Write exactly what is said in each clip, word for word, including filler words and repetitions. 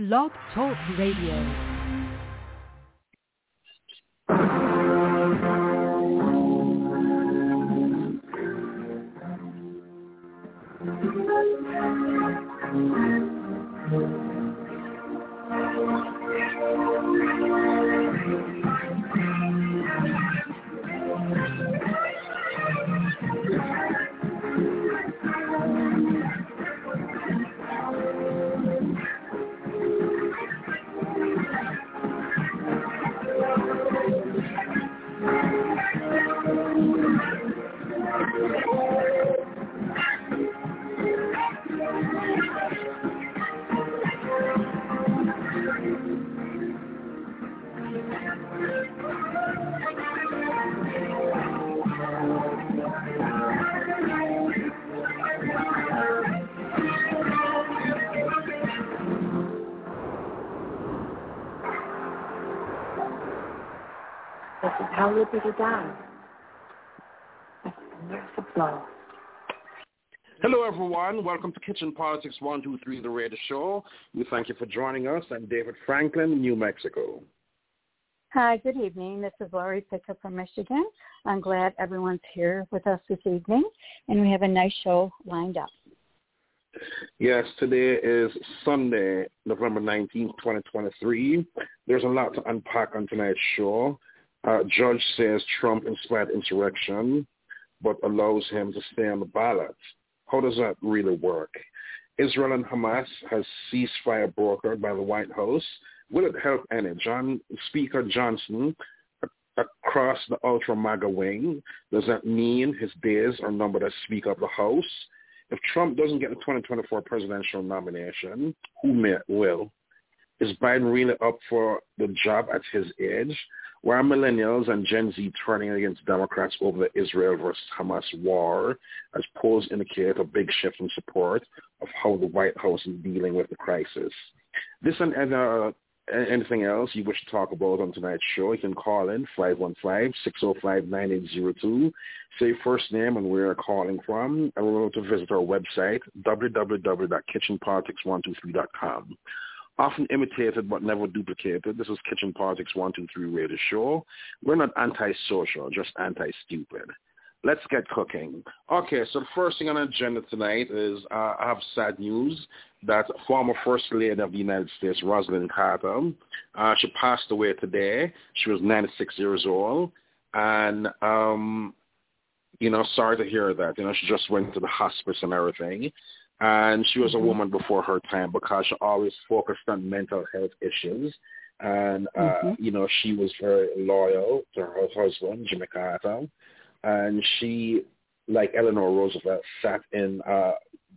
Blog Talk Radio. How would you die? There's a blow. Hello, everyone. Welcome to Kitchen Politics one two three, the radio show. We thank you for joining us. I'm David Franklin, New Mexico. Hi, good evening. This is Laurie Pickup from Michigan. I'm glad everyone's here with us this evening, and we have a nice show lined up. Yes, today is Sunday, November nineteenth, twenty twenty-three. There's a lot to unpack on tonight's show. Uh, judge says Trump inspired insurrection, but allows him to stay on the ballot. How does that really work? Israel and Hamas has ceasefire brokered by the White House. Will it help any? John Speaker Johnson a- across the ultra-MAGA wing, does that mean his days are numbered as Speaker of the House? If Trump doesn't get the twenty twenty-four presidential nomination, who may, will? Is Biden really up for the job at his age? Why are millennials and Gen Z turning against Democrats over the Israel versus Hamas war, as polls indicate a big shift in support of how the White House is dealing with the crisis? This and uh, anything else you wish to talk about on tonight's show, you can call in five one five, six oh five, nine eight zero two. Say your first name and where you're calling from, and remember to visit our website, w w w dot kitchen politics one two three dot com. Often imitated but never duplicated, this is Kitchen Politics one two three Radio Show. We're not anti-social, just anti-stupid. Let's get cooking. Okay, so the first thing on the agenda tonight is uh, I have sad news that former First Lady of the United States, Rosalynn Carter, uh, she passed away today. She was ninety-six years old. And, um, you know, sorry to hear that. You know, she just went to the hospice and everything. And she was a woman before her time because she always focused on mental health issues. And, uh, mm-hmm. you know, she was very loyal to her husband, Jimmy Carter. And she, like Eleanor Roosevelt, sat in uh,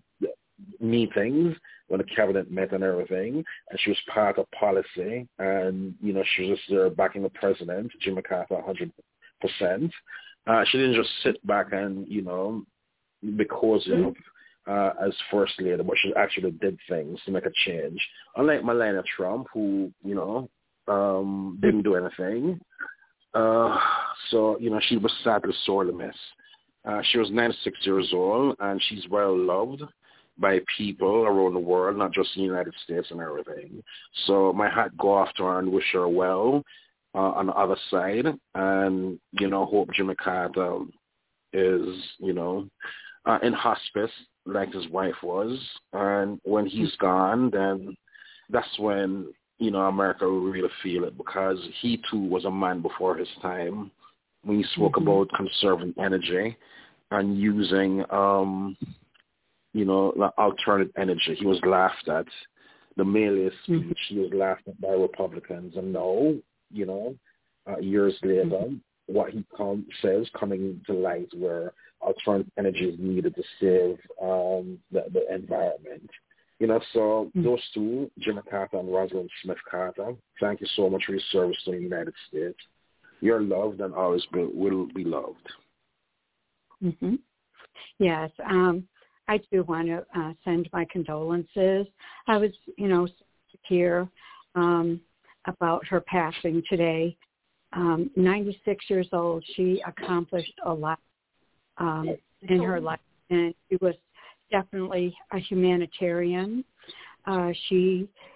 meetings when the cabinet met and everything. And she was part of policy. And, you know, she was just there backing the president, Jimmy Carter, one hundred percent. Uh, she didn't just sit back and, you know, because mm-hmm. of Uh, as first lady, but she actually did things to make a change. Unlike Melania Trump, who, you know, um, didn't do anything. Uh, so, you know, she was sadly sorely missed. Uh, she was ninety-six years old, and she's well loved by people around the world, not just in the United States and everything. So my hat go off to her and wish her well uh, on the other side. And, you know, hope Jimmy Carter is, you know, uh, in hospice, like his wife was, and when he's gone, then that's when, you know, America will really feel it, because he too was a man before his time when he spoke mm-hmm. about conserving energy and using, um, you know, alternate energy. He was laughed at. The Malay speech, mm-hmm. he was laughed at by Republicans, and now, you know, uh, years later, mm-hmm. what he com- says coming to light where alternative energy is needed to save um, the, the environment. You know, so mm-hmm. those two, Jimmy Carter and Rosalynn Smith Carter, thank you so much for your service to the United States. You're loved and always be, will be loved. Mm-hmm. Yes, um, I do want to uh, send my condolences. I was, you know, here um, about her passing today. Um, ninety-six years old, she accomplished a lot um, in her life, and she was definitely a humanitarian. Uh, she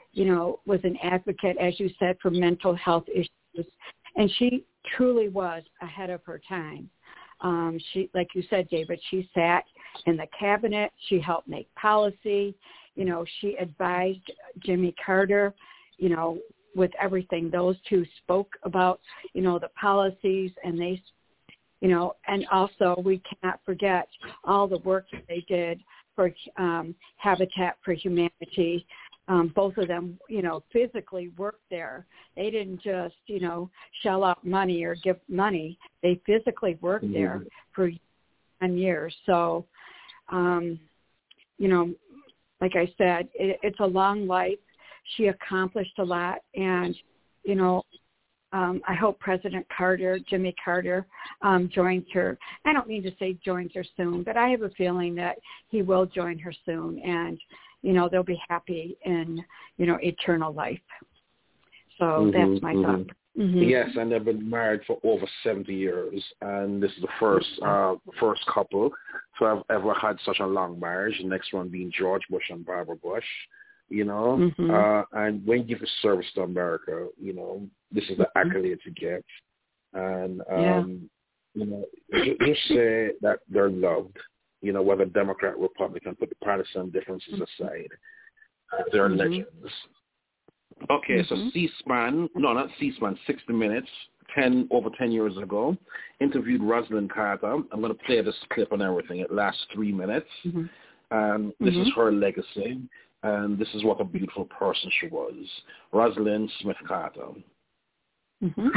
you know, was an advocate, as you said, for mental health issues. And she truly was ahead of her time. Um, she, like you said, David, she sat in the cabinet. She helped make policy. You know, she advised Jimmy Carter, you know, with everything. Those two spoke about, you know, the policies, and they, you know, and also we cannot forget all the work that they did for um, Habitat for Humanity. Um, both of them, you know, physically worked there. They didn't just, you know, shell out money or give money. They physically worked mm-hmm. there for ten years. So, um, you know, like I said, it, it's a long life. She accomplished a lot. And, you know, um, I hope President Carter, Jimmy Carter, um, joins her. I don't mean to say joins her soon, but I have a feeling that he will join her soon. And, you know, they'll be happy in, you know, eternal life. So mm-hmm, that's my mm-hmm. thought. Mm-hmm. Yes, and they've been married for over seventy years, and this is the first uh, first couple to have ever had such a long marriage. The next one being George Bush and Barbara Bush, you know. Mm-hmm. Uh, and when you give a service to America, you know, this is the mm-hmm. accolade you get. And, um, yeah. you know, just say that they're loved. You know, whether Democrat, Republican, put the partisan differences aside. Uh, they're mm-hmm. legends. Okay, mm-hmm. so C-SPAN, no, not C-SPAN, sixty minutes, ten over ten years ago, interviewed Rosalynn Carter. I'm going to play this clip and everything. It lasts three minutes. Mm-hmm. Um, this mm-hmm. is her legacy, and this is what a beautiful person she was. Rosalynn Smith Carter. Mm-hmm.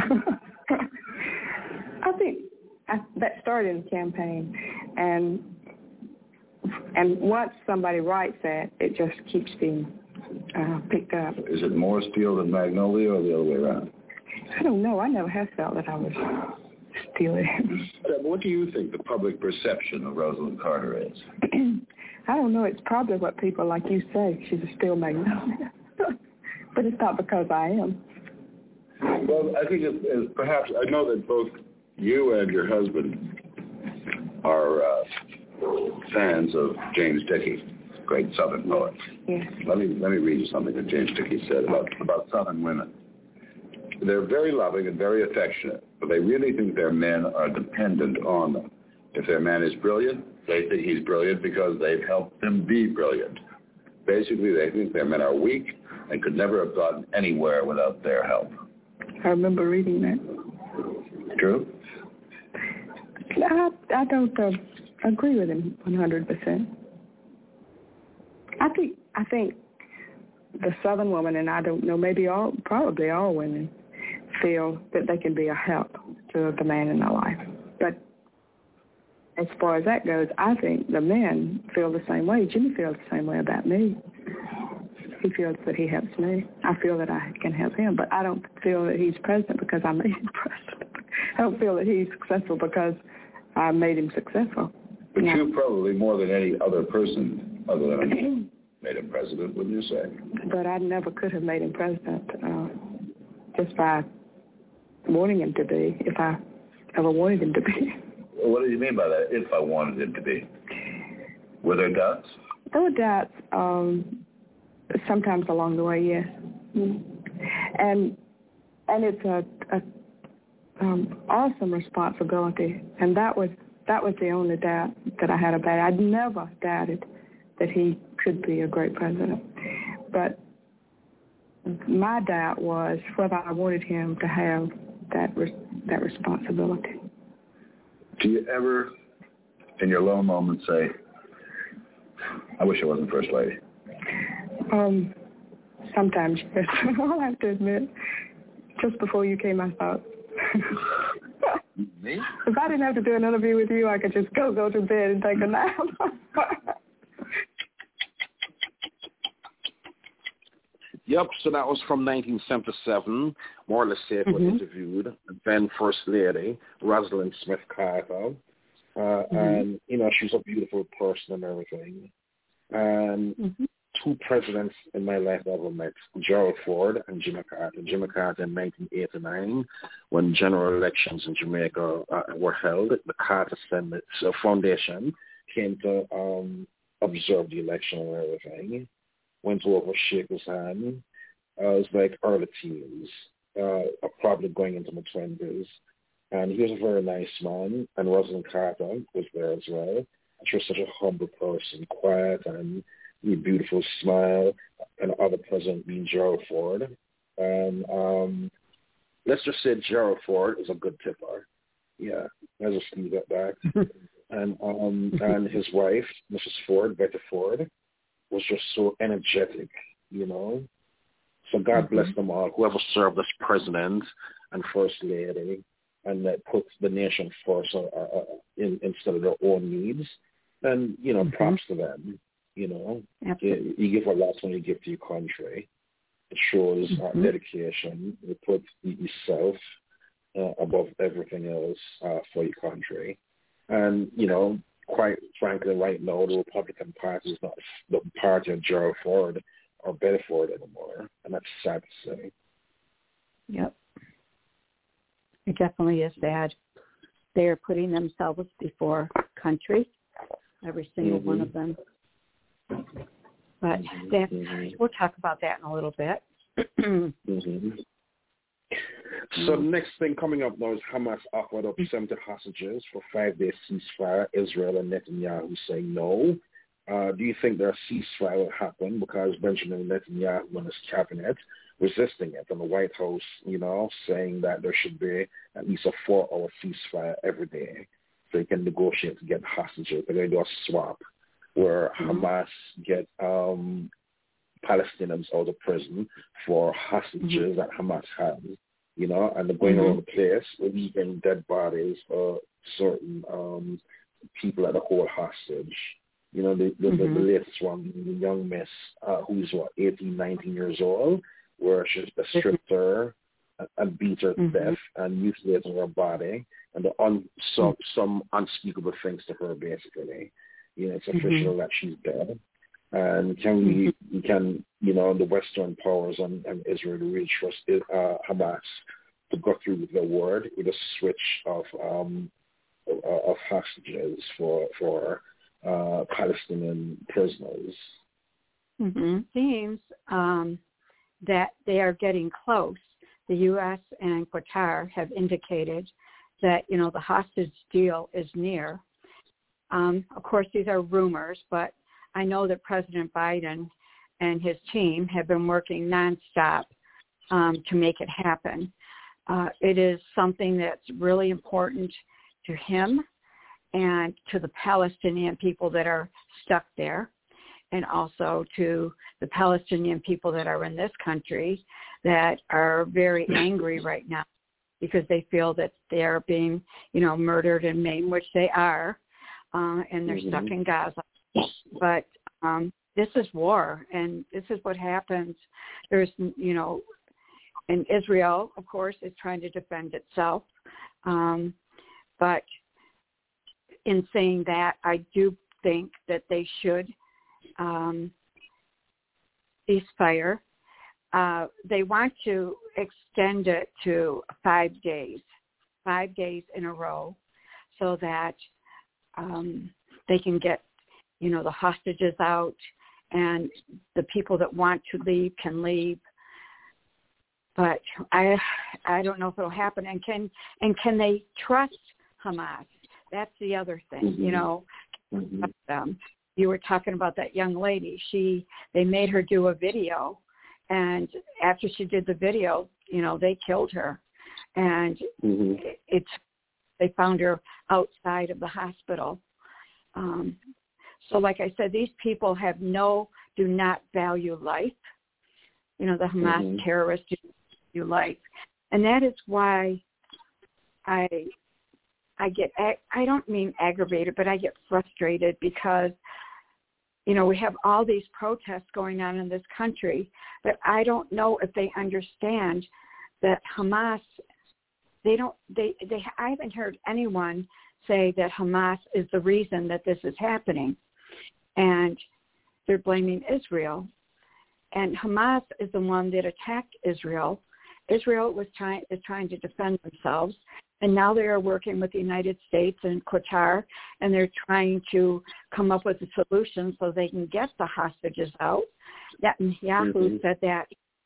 I think I, that started in the campaign, and and once somebody writes that, it just keeps being uh, picked up. Is it more steel than Magnolia, or the other way around? I don't know. I never have felt that I was stealing. What do you think the public perception of Rosalynn Carter is? I don't know. It's probably what people like you say. She's a steel magnolia. But it's not because I am. Well, I think it, it, perhaps, I know that both you and your husband are uh, fans of James Dickey, great Southern poet. Yes. Let me let me read you something that James Dickey said about, about Southern women. They're very loving and very affectionate, but they really think their men are dependent on them. If their man is brilliant, they think he's brilliant because they've helped him be brilliant. Basically, they think their men are weak and could never have gotten anywhere without their help. I remember reading that. True? I, I don't uh, agree with him one hundred percent. I think I think the Southern woman, and I don't know, maybe all, probably all women, feel that they can be a help to the man in their life. But as far as that goes, I think the men feel the same way. Jimmy feels the same way about me. He feels that he helps me. I feel that I can help him, but I don't feel that he's president because I made him president. I don't feel that he's successful because I made him successful. But no. you probably, more than any other person other than him, made him president, wouldn't you say? But I never could have made him president uh, just by wanting him to be, if I ever wanted him to be. Well, what do you mean by that, if I wanted him to be? Were there doubts? There were doubts. Um, Sometimes along the way, yes. Mm-hmm. And and it's a, a um, awesome responsibility, and that was that was the only doubt that I had about it. I'd never doubted that he could be a great president, but my doubt was whether I wanted him to have that res- that responsibility. Do you ever, in your low moments, say, "I wish I wasn't First Lady"? Um, sometimes, yes. I'll have to admit, just before you came, I thought, me? If I didn't have to do an interview with you, I could just go go to bed and take a nap. Yep, so that was from nineteen seventy-seven. Marla Safe was mm-hmm. interviewed, then First Lady, Rosalynn Smith Carter. Uh, mm-hmm. And, you know, she's a beautiful person and everything. And mm-hmm. two presidents in my life I ever met, Gerald Ford and Jimmy Carter. Jimmy Carter in nineteen eighty-nine, when general elections in Jamaica uh, were held, the Carter Foundation came to um, observe the election and everything. Went over, shake his hand, I was like early teens, uh, probably going into my twenties. And he was a very nice man. And Rosalind Carter was there as well. She was such a humble person, quiet and with a beautiful smile. And other president being Gerald Ford. And um, let's just say Gerald Ford is a good tipper. Yeah, let's just leave it at that. and um, and his wife, Missus Ford, Betty Ford, was just so energetic, you know. So God mm-hmm. bless them all, whoever served as president and first lady, and that puts the nation first uh, uh, in, instead of their own needs. And, you know, mm-hmm. props to them, you know. You, you give a lot when you give to your country. It shows mm-hmm. uh, dedication. You put yourself uh, above everything else uh, for your country. And, you know, quite frankly, right now, the Republican Party is not the party of Gerald Ford or Betty Ford anymore. And that's sad to say. Yep. It definitely is sad. They are putting themselves before country, every single mm-hmm. one of them. But that, mm-hmm. we'll talk about that in a little bit. mm-hmm. So the next thing coming up now is Hamas offered up seventy hostages for five-day ceasefire. Israel and Netanyahu say no. Uh, do you think their ceasefire will happen? Because Benjamin Netanyahu and his cabinet resisting it, and the White House, you know, saying that there should be at least a four-hour ceasefire every day so you can negotiate to get hostages. They're going to do a swap where mm-hmm. Hamas get um, Palestinians out of prison for hostages mm-hmm. that Hamas has, you know, and they're going mm-hmm. around the place leaving dead bodies of certain um, people that are hold hostage. You know, the, the, mm-hmm. the, the latest one, the young miss uh, who's, what, eighteen, nineteen years old, where she's stripped her and beat her to mm-hmm. death and mutilated her body and the un, some, some unspeakable things to her, basically. You know, it's official mm-hmm. that she's dead. And can we, mm-hmm. we can, you know, the Western powers and, and Israel really trust uh, Hamas to go through with their word with a switch of um, of hostages for for uh, Palestinian prisoners? Mm-hmm. Seems um, that they are getting close. The U S and Qatar have indicated that, you know, the hostage deal is near. Um, of course, these are rumors, but I know that President Biden and his team have been working nonstop um, to make it happen. Uh, it is something that's really important to him and to the Palestinian people that are stuck there, and also to the Palestinian people that are in this country that are very angry right now because they feel that they are being, you know, murdered and maimed, which they are, uh, and they're mm-hmm. stuck in Gaza. But um, this is war, and this is what happens. There's, you know, and Israel, of course, is trying to defend itself. Um, but in saying that, I do think that they should um, ceasefire. Uh, they want to extend it to five days, five days in a row, so that um, they can get, you know, the hostages out, and the people that want to leave can leave. But I, I don't know if it'll happen. And can and can they trust Hamas? That's the other thing, mm-hmm. you know. Mm-hmm. Um, you were talking about that young lady. She they made her do a video, and after she did the video, you know, they killed her, and mm-hmm. it, it's they found her outside of the hospital. Um, so, like I said, these people have no, do not value life. You know, the Hamas mm-hmm. terrorists do not value life, and that is why I. I get, I don't mean aggravated, but I get frustrated because, you know, we have all these protests going on in this country, but I don't know if they understand that Hamas, they don't, they, they, I haven't heard anyone say that Hamas is the reason that this is happening. And they're blaming Israel. And Hamas is the one that attacked Israel. Israel was trying, is trying to defend themselves. And now they are working with the United States and Qatar, and they're trying to come up with a solution so they can get the hostages out. Netanyahu mm-hmm. said that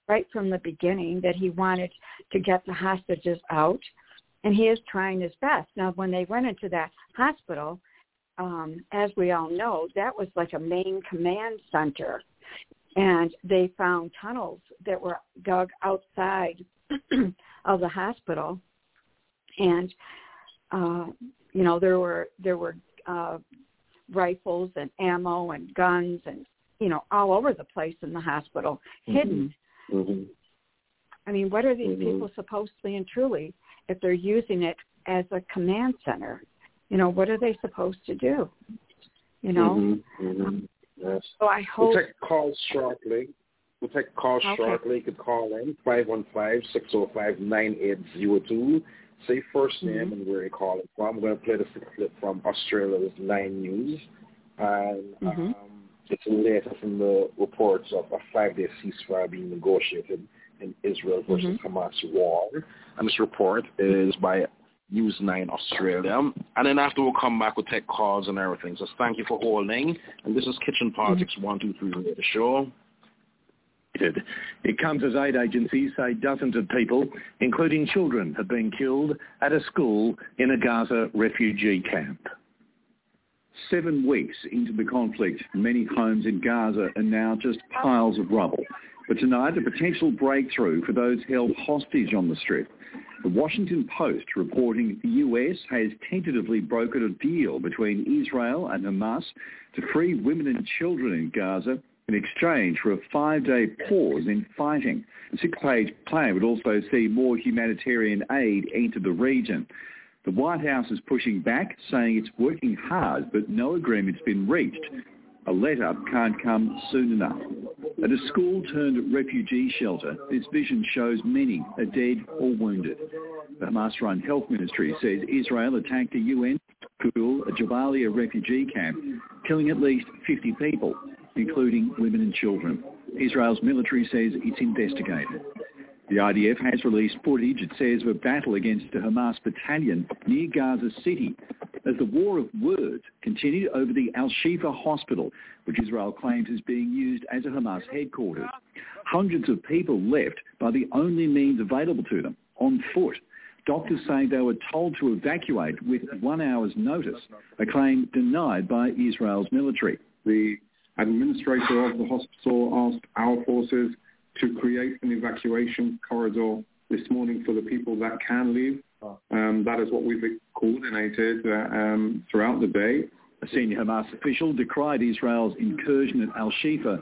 right from the beginning that he wanted to get the hostages out, and he is trying his best. Now, when they went into that hospital, um, as we all know, that was like a main command center, and they found tunnels that were dug outside of the hospital, and uh, you know there were there were uh, rifles and ammo and guns and you know all over the place in the hospital, mm-hmm. hidden. Mm-hmm. I mean, what are these mm-hmm. people supposedly and truly if they're using it as a command center? You know, what are they supposed to do? You know. Mm-hmm. Mm-hmm. Yes. So I hope. We'll take calls shortly. We'll take calls okay. shortly. You could call in five one five, six zero five, nine eight zero two. Say first name mm-hmm. and where you're calling from. I'm going to play the clip from Australia's Nine News. And mm-hmm. um, it's the latest in the reports of a five-day ceasefire being negotiated in Israel versus mm-hmm. Hamas war. And this report is by News nine Australia. And then after we'll come back, we'll take calls and everything. So thank you for holding. And this is Kitchen Politics mm-hmm. one two three Radio Show. It comes as aid agencies say dozens of people, including children, have been killed at a school in a Gaza refugee camp. Seven weeks into the conflict, many homes in Gaza are now just piles of rubble. But tonight, a potential breakthrough for those held hostage on the Strip. The Washington Post reporting the U S has tentatively brokered a deal between Israel and Hamas to free women and children in Gaza in exchange for a five-day pause in fighting. The six-page plan would also see more humanitarian aid enter the region. The White House is pushing back, saying it's working hard, but no agreement's been reached. A let-up can't come soon enough. At a school-turned-refugee shelter, this vision shows many are dead or wounded. The Hamas-run health ministry says Israel attacked a U N school, a Jabalia refugee camp, killing at least fifty people, including women and children. Israel's military says it's investigating. The I D F has released footage, it says, of a battle against a Hamas battalion near Gaza City as the war of words continued over the Al-Shifa hospital, which Israel claims is being used as a Hamas headquarters. Hundreds of people left by the only means available to them, on foot. Doctors say they were told to evacuate with one hour's notice, a claim denied by Israel's military. The administrator of the hospital asked our forces to create an evacuation corridor this morning for the people that can leave. Um, that is what we've coordinated uh, um, throughout the day. A senior Hamas official decried Israel's incursion at Al-Shifa,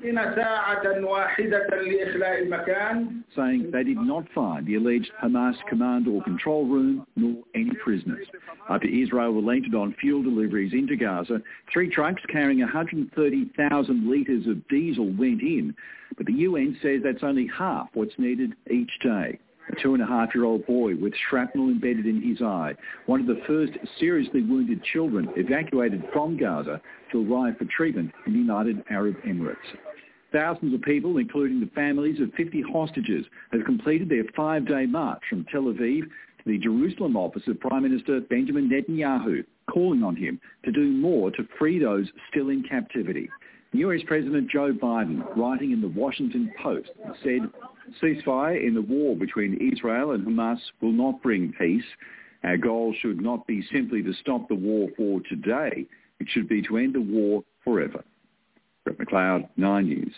saying they did not find the alleged Hamas command or control room nor any prisoners. After Israel relented on fuel deliveries into Gaza, three trucks carrying one hundred thirty thousand litres of diesel went in, but the U N says that's only half what's needed each day. A two-and-a-half-year-old boy with shrapnel embedded in his eye, one of the first seriously wounded children evacuated from Gaza to arrive for treatment in the United Arab Emirates. Thousands of people, including the families of fifty hostages, have completed their five-day march from Tel Aviv to the Jerusalem office of Prime Minister Benjamin Netanyahu, calling on him to do more to free those still in captivity. U S President Joe Biden, writing in the Washington Post, said, "Ceasefire in the war between Israel and Hamas will not bring peace. Our goal should not be simply to stop the war for today. It should be to end the war forever." Brett McLeod, Nine News.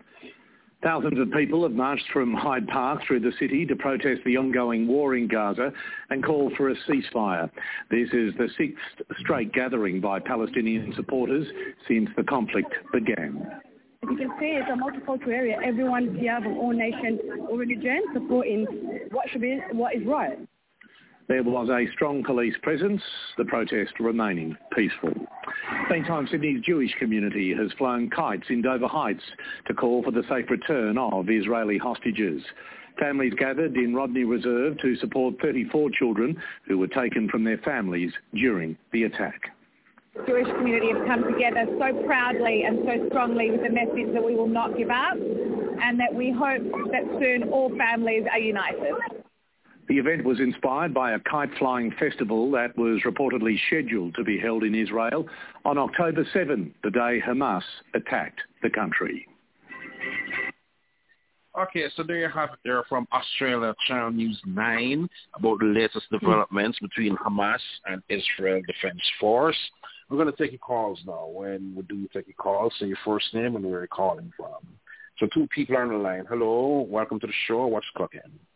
Thousands of people have marched from Hyde Park through the city to protest the ongoing war in Gaza and call for a ceasefire. This is the sixth straight gathering by Palestinian supporters since the conflict began. As you can see, it's a multicultural area. Everyone here from all nations, all religions, supporting what should be, what is right. There was a strong police presence, the protest remaining peaceful. Meantime, Sydney's Jewish community has flown kites in Dover Heights to call for the safe return of Israeli hostages. Families gathered in Rodney Reserve to support thirty-four children who were taken from their families during the attack. The Jewish community have come together so proudly and so strongly with the message that we will not give up and that we hope that soon all families are united. The event was inspired by a kite-flying festival that was reportedly scheduled to be held in Israel on October seventh, the day Hamas attacked the country. Okay, so there you have it there from Australia Channel News nine about the latest developments between Hamas and Israel Defense Force. We're going to take your calls now. When we do take your calls, say your first name and where you're calling from. So two people are on the line. Hello, welcome to the show. What's cooking?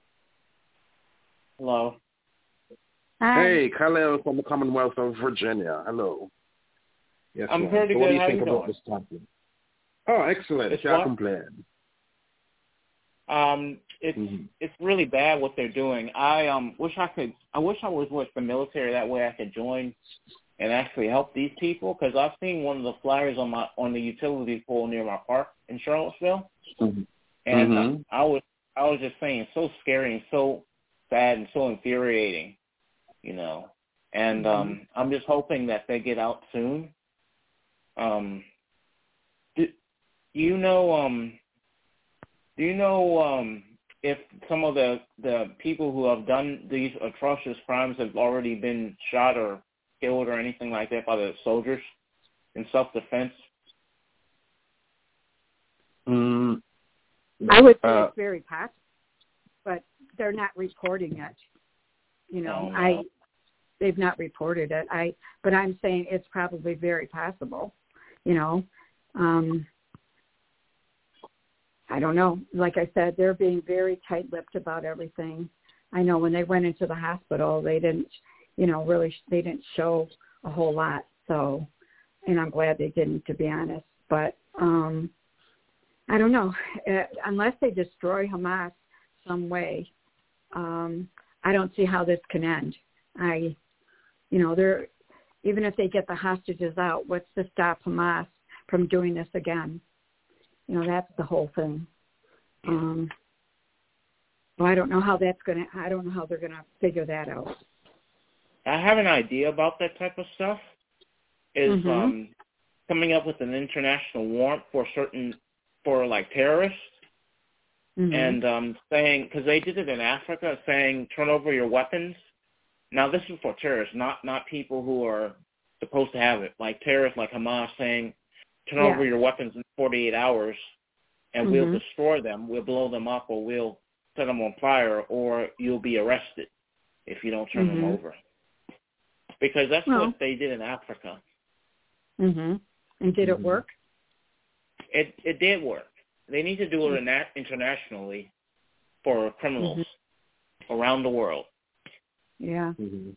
Hello. Hi. Hey, Khalil from the Commonwealth of Virginia. Hello. Yes, I'm ma'am. pretty so good. what do you How think you about doing? this topic? Oh, excellent. It's Can't what? complain. Um, it's Mm-hmm. it's really bad what they're doing. I um wish I could. I wish I was with the military. That way I could join and actually help these people. Because I've seen one of the flyers on my on the utility pole near my park in Charlottesville, Mm-hmm. and Mm-hmm. I was I was just saying, so scary and so sad and so infuriating, you know. And Mm-hmm. um, I'm just hoping that they get out soon. Um, do you know um. Do you know um, if some of the, the people who have done these atrocious crimes have already been shot or killed or anything like that by the soldiers in self-defense? Mm, I would say uh, it's very possible, but they're not reporting it. You know, Oh, no. I they've not reported it. I but I'm saying it's probably very possible. You know, um, I don't know. Like I said, they're being very tight-lipped about everything. I know when they went into the hospital, they didn't, you know, really, they didn't show a whole lot. So, and I'm glad they didn't, to be honest. But um, I don't know. Uh, unless they destroy Hamas some way, um, I don't see how this can end. I, you know, they're even if they get the hostages out, what's to stop Hamas from doing this again? You know, that's the whole thing. Um, well, I don't know how that's going to, I don't know how they're going to figure that out. I have an idea about that type of stuff, is Mm-hmm. um, coming up with an international warrant for certain, for like terrorists, Mm-hmm. and um, saying, because they did it in Africa, saying turn over your weapons. Now this is for terrorists, not, not people who are supposed to have it, like terrorists like Hamas saying, turn Yeah. over your weapons in forty-eight hours, and Mm-hmm. we'll destroy them. We'll blow them up, or we'll set them on fire, or you'll be arrested if you don't turn Mm-hmm. them over. Because that's Well. what they did in Africa. Mm-hmm. And did it work? It it did work. They need to do it mm-hmm. internationally for criminals mm-hmm. around the world. Yeah. Mm-hmm.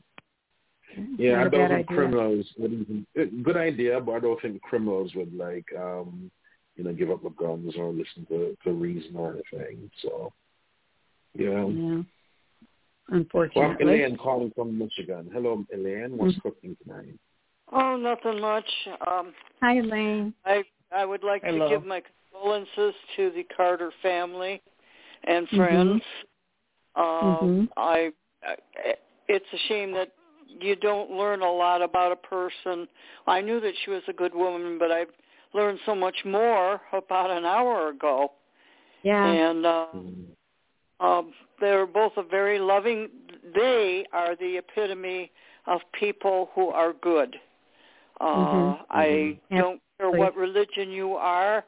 Yeah, Not I a don't bad think idea. criminals would even, good idea, but I don't think criminals would like, um, you know, give up the guns or listen to, to reason or anything. So, yeah. Yeah. Well, Unfortunately. I'm Elaine calling from Michigan. Hello, Elaine. What's Mm-hmm. cooking tonight? Oh, nothing much. Um, Hi, Elaine. I I would like Hello. to give my condolences to the Carter family and friends. Mm-hmm. Um, mm-hmm. I, I it's a shame that you don't learn a lot about a person. I knew that she was a good woman, but I've learned so much more about an hour ago. Yeah. And uh, Mm-hmm. um, they're both a very loving. They are the epitome of people who are good. Uh, Mm-hmm. I Yeah. don't care what religion you are.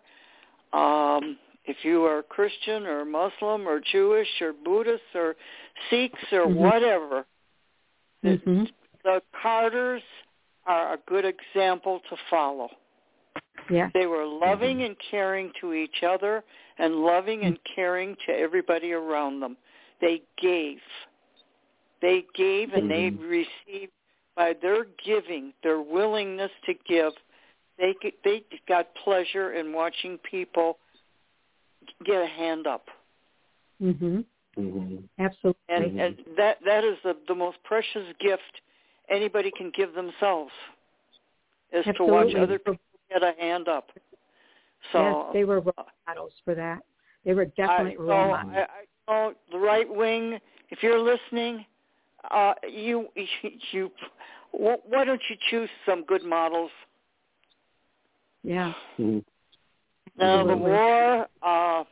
Um, if you are Christian or Muslim or Jewish or Buddhist or Sikhs or Mm-hmm. whatever, Mm-hmm. the, the Carters are a good example to follow. Yeah. They were loving mm-hmm. and caring to each other and loving and caring to everybody around them. They gave. They gave and mm-hmm. they received. By their giving, their willingness to give, they they got pleasure in watching people get a hand up. Mm-hmm. Mm-hmm. Absolutely. And, Mm-hmm. and that that is the, the most precious gift anybody can give themselves, is Absolutely. to watch other people get a hand up. So yes, they were role models for that. They were definitely I, role so models. I, I know the right wing, if you're listening, uh, you you why don't you choose some good models? Yeah. Mm-hmm. Now the Absolutely. war, uh,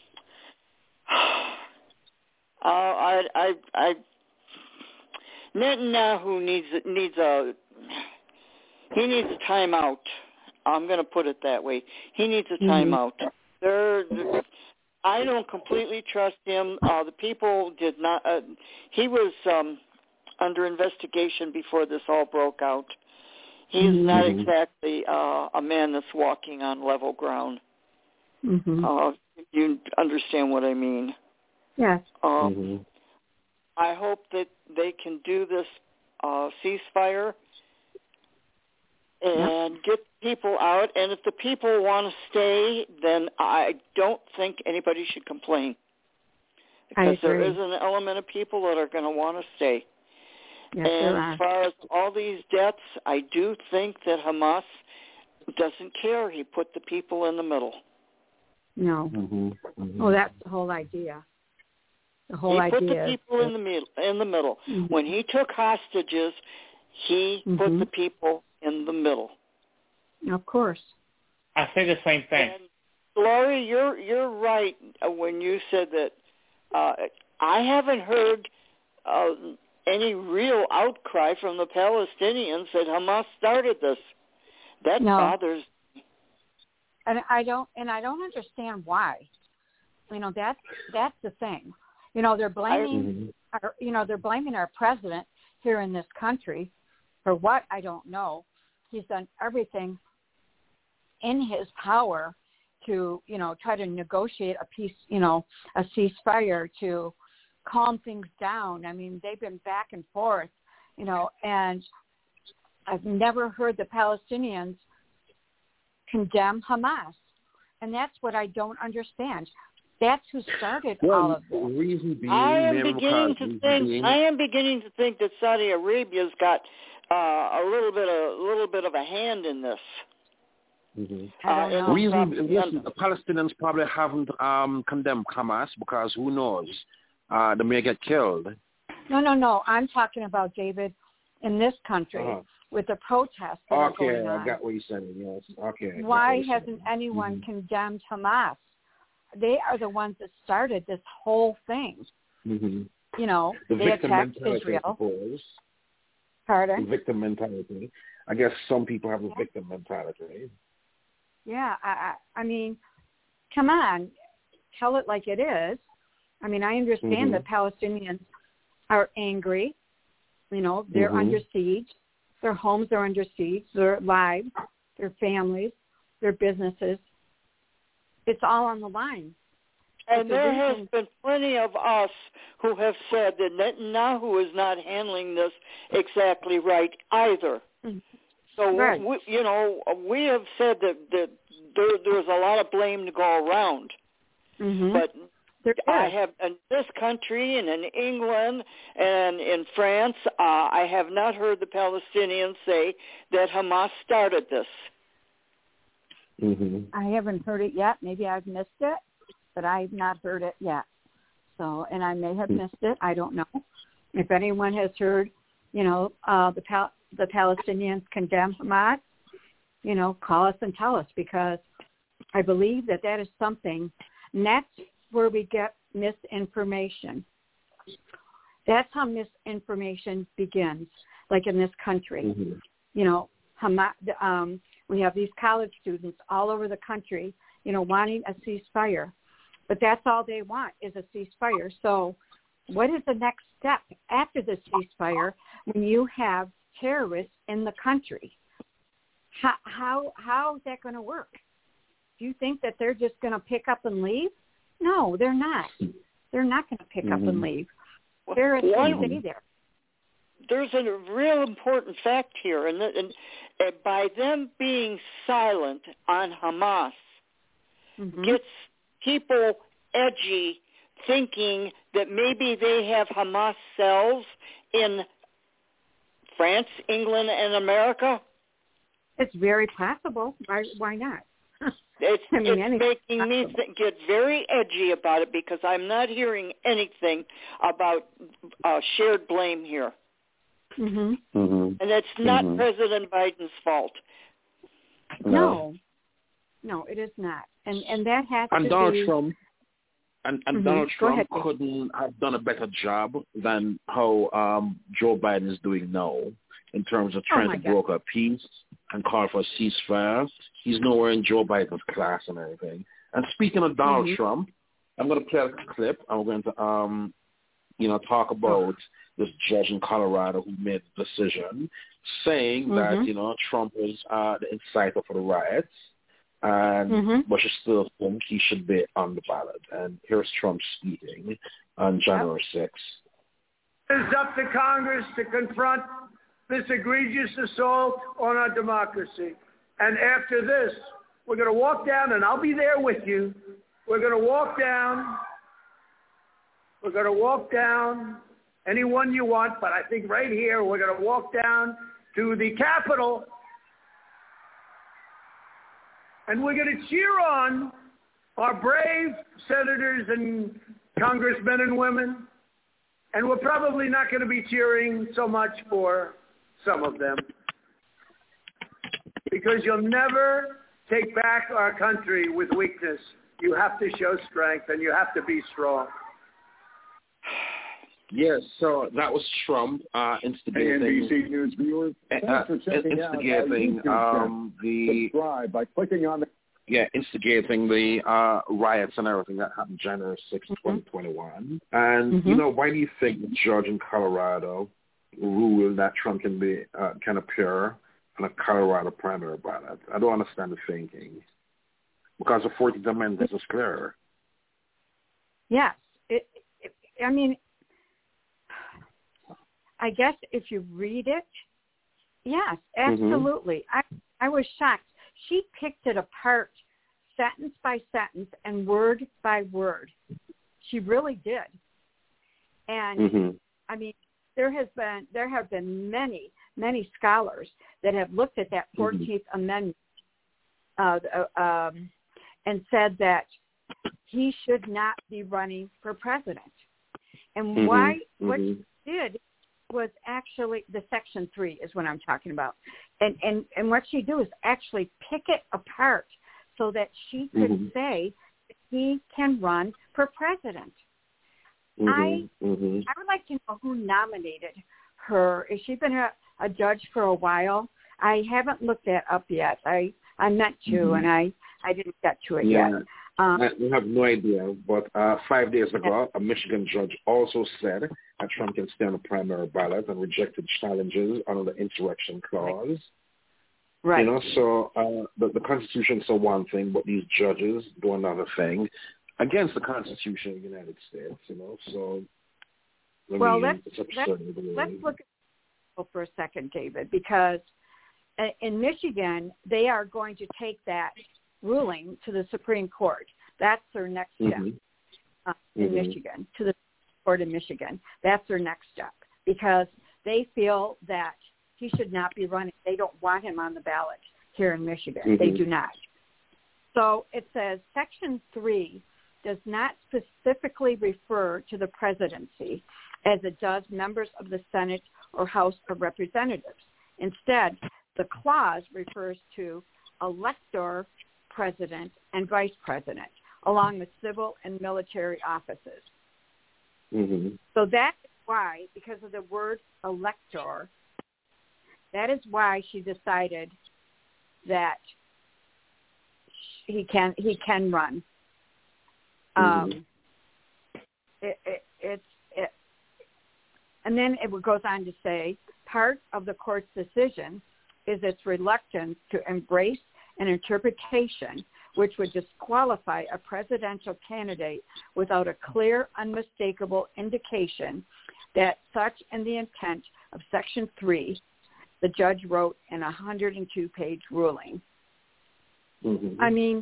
uh, I, I, I, Netanyahu needs needs a he needs a timeout. I'm going to put it that way. He needs a timeout. Mm-hmm. There, I don't completely trust him. Uh, the people did not. Uh, he was um, under investigation before this all broke out. He's mm-hmm. not exactly uh, a man that's walking on level ground. Mm-hmm. Uh, you understand what I mean? Yes. Um, mm-hmm. I hope that they can do this uh, ceasefire and yep. get people out. And if the people want to stay, then I don't think anybody should complain. Because there is an element of people that are going to want to stay. Yes, and as far as all these deaths, I do think that Hamas doesn't care. He put the people in the middle. No. Mm-hmm. Mm-hmm. Well, that's the whole idea. The whole he idea. He put the people in the middle. In the middle. Mm-hmm. When he took hostages, he mm-hmm. put the people in the middle. Of course. I say the same thing. And Laurie, you're you're right when you said that. Uh, I haven't heard uh, any real outcry from the Palestinians that Hamas started this. That no. bothers me. And I don't, and I don't understand why. You know, that's that's the thing. You know, they're blaming, I, our, you know, they're blaming our president here in this country for what I don't know. He's done everything in his power to, you know, try to negotiate a peace, you know, a ceasefire to calm things down. I mean, they've been back and forth, you know, and I've never heard the Palestinians condemn Hamas. And that's what I don't understand. That's who started well, all of this. Reason being, I am beginning to think. Being, I am beginning to think that Saudi Arabia's got uh, a little bit, of, a little bit of a hand in this. Mm-hmm. Uh, reason, listen, the Palestinians probably haven't um, condemned Hamas because who knows, uh, they may get killed. No, no, no. I'm talking about, David, in this country uh-huh. with the protests that okay, are going on. I got what you're saying. Yes. Okay. Why hasn't anyone mm-hmm. condemned Hamas? They are the ones that started this whole thing. Mm-hmm. You know, the they victim attacked mentality, Israel. I suppose. Pardon? The victim mentality. I guess some people have a victim mentality. Yeah, I, I mean, come on, tell it like it is. I mean, I understand mm-hmm. that Palestinians are angry. You know, they're mm-hmm. under siege. Their homes are under siege. Their lives, their families, their businesses. It's all on the line. And there has been plenty of us who have said that Netanyahu is not handling this exactly right either. Mm-hmm. So, right. we, you know, we have said that, that there, there's a lot of blame to go around. Mm-hmm. But there I have, in this country and in England and in France, uh, I have not heard the Palestinians say that Hamas started this. Mm-hmm. I haven't heard it yet. Maybe I've missed it, but I've not heard it yet. So, and I may have missed it. I don't know. If anyone has heard, you know, uh, the Pal- the Palestinians condemn Hamas, you know, call us and tell us, because I believe that that is something, and that's where we get misinformation. That's how misinformation begins, like in this country. Mm-hmm. You know, Hamas, um, we have these college students all over the country, you know, wanting a ceasefire. But that's all they want is a ceasefire. So what is the next step after the ceasefire when you have terrorists in the country? How how, how is that going to work? Do you think that they're just going to pick up and leave? No, they're not. They're not going to pick mm-hmm. up and leave. They're going to stay there. There's a real important fact here, and, and, and by them being silent on Hamas mm-hmm. gets people edgy, thinking that maybe they have Hamas cells in France, England, and America. It's very possible. Why, why not? It's, I mean, it's making me th- get very edgy about it, because I'm not hearing anything about uh, shared blame here. Mm-hmm. Mm-hmm. And it's not mm-hmm. President Biden's fault. No. No, it is not. And and that has and to Donald be... Trump, and, and mm-hmm. Donald Go Trump ahead. couldn't have done a better job than how um, Joe Biden is doing now in terms of trying oh to God. broker peace and call for a ceasefire. He's nowhere in Joe Biden's class and everything. And speaking of Donald mm-hmm. Trump, I'm going to play a clip. I'm going to, um, you know, talk about this judge in Colorado who made the decision, saying mm-hmm. that, you know, Trump was uh, the inciter for the riots, and mm-hmm. but she still thinks he should be on the ballot. And here's Trump speaking on January sixth. It's up to Congress to confront this egregious assault on our democracy. And after this, we're going to walk down, and I'll be there with you. We're going to walk down. We're going to walk down anyone you want, but I think right here we're going to walk down to the Capitol, and we're going to cheer on our brave senators and congressmen and women, and we're probably not going to be cheering so much for some of them, because you'll never take back our country with weakness. You have to show strength, and you have to be strong. Yes, so that was Trump uh, instigating, N B C News viewers, uh, instigating um, the subscribe by clicking on the yeah instigating the uh, riots and everything that happened January sixth, mm-hmm. twenty twenty-one. And mm-hmm. you know, why do you think the judge in Colorado ruled that Trump can be uh, can appear on a Colorado primary ballot? I don't understand the thinking, because the fourteenth Amendment is clear. Yes, it, it, I mean. I guess if you read it, yes, absolutely. Mm-hmm. I I was shocked. She picked it apart sentence by sentence and word by word. She really did. And mm-hmm. I mean, there has been there have been many, many scholars that have looked at that fourteenth mm-hmm. Amendment uh, um, and said that he should not be running for president. And mm-hmm. why what mm-hmm. she did was actually the Section three is what I'm talking about. And and, and what she do is actually pick it apart so that she could mm-hmm. say he can run for president. Mm-hmm. I mm-hmm. I would like to know who nominated her. Has she been a, a judge for a while? I haven't looked that up yet. I, I meant to, mm-hmm. and I, I didn't get to it yeah. yet. Um, I have no idea, but uh, five days ago, a Michigan judge also said that Trump can stay on the primary ballot and rejected challenges under the insurrection clause. Right. You know, so uh, the, the Constitution is one thing, but these judges do another thing against the Constitution of the United States. You know, so I well, mean, let's it's let's, absurd. let's look at for a second, David, because in Michigan they are going to take that ruling to the Supreme Court. That's their next step mm-hmm. uh, in mm-hmm. Michigan, to the court in Michigan. That's their next step because they feel that he should not be running. They don't want him on the ballot here in Michigan. Mm-hmm. They do not. So it says Section three does not specifically refer to the presidency as it does members of the Senate or House of Representatives. Instead, the clause refers to elector, president, and vice president, along with civil and military offices. Mm-hmm. So that's why, because of the word elector, that is why she decided that he can he can run. Mm-hmm. Um, it, it, it's it, and then it goes on to say part of the court's decision is its reluctance to embrace an interpretation which would disqualify a presidential candidate without a clear, unmistakable indication that such in the intent of Section three, the judge wrote in a one hundred two page ruling. Mm-hmm. I mean,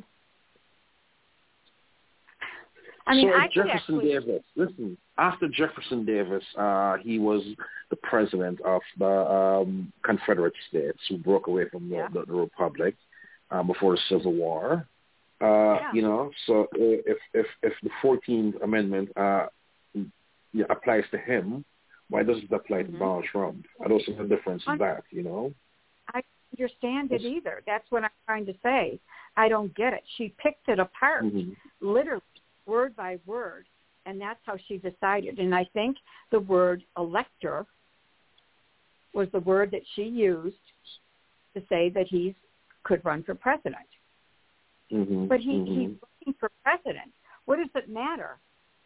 I mean, so I Jefferson actually, Davis, listen, after Jefferson Davis, uh, he was the president of the um, Confederate States who broke away from the, yeah. the, the Republic uh, before the Civil War. Uh, yeah. You know, so if if if the fourteenth Amendment uh, yeah, applies to him, why doesn't it apply to mm-hmm. Donald Trump? I don't see the difference in that, you know? I don't understand it either. That's what I'm trying to say. I don't get it. She picked it apart, mm-hmm. literally, word by word, and that's how she decided. And I think the word elector was the word that she used to say that he could run for president. Mm-hmm. But he, mm-hmm. he's running for president. what does it matter?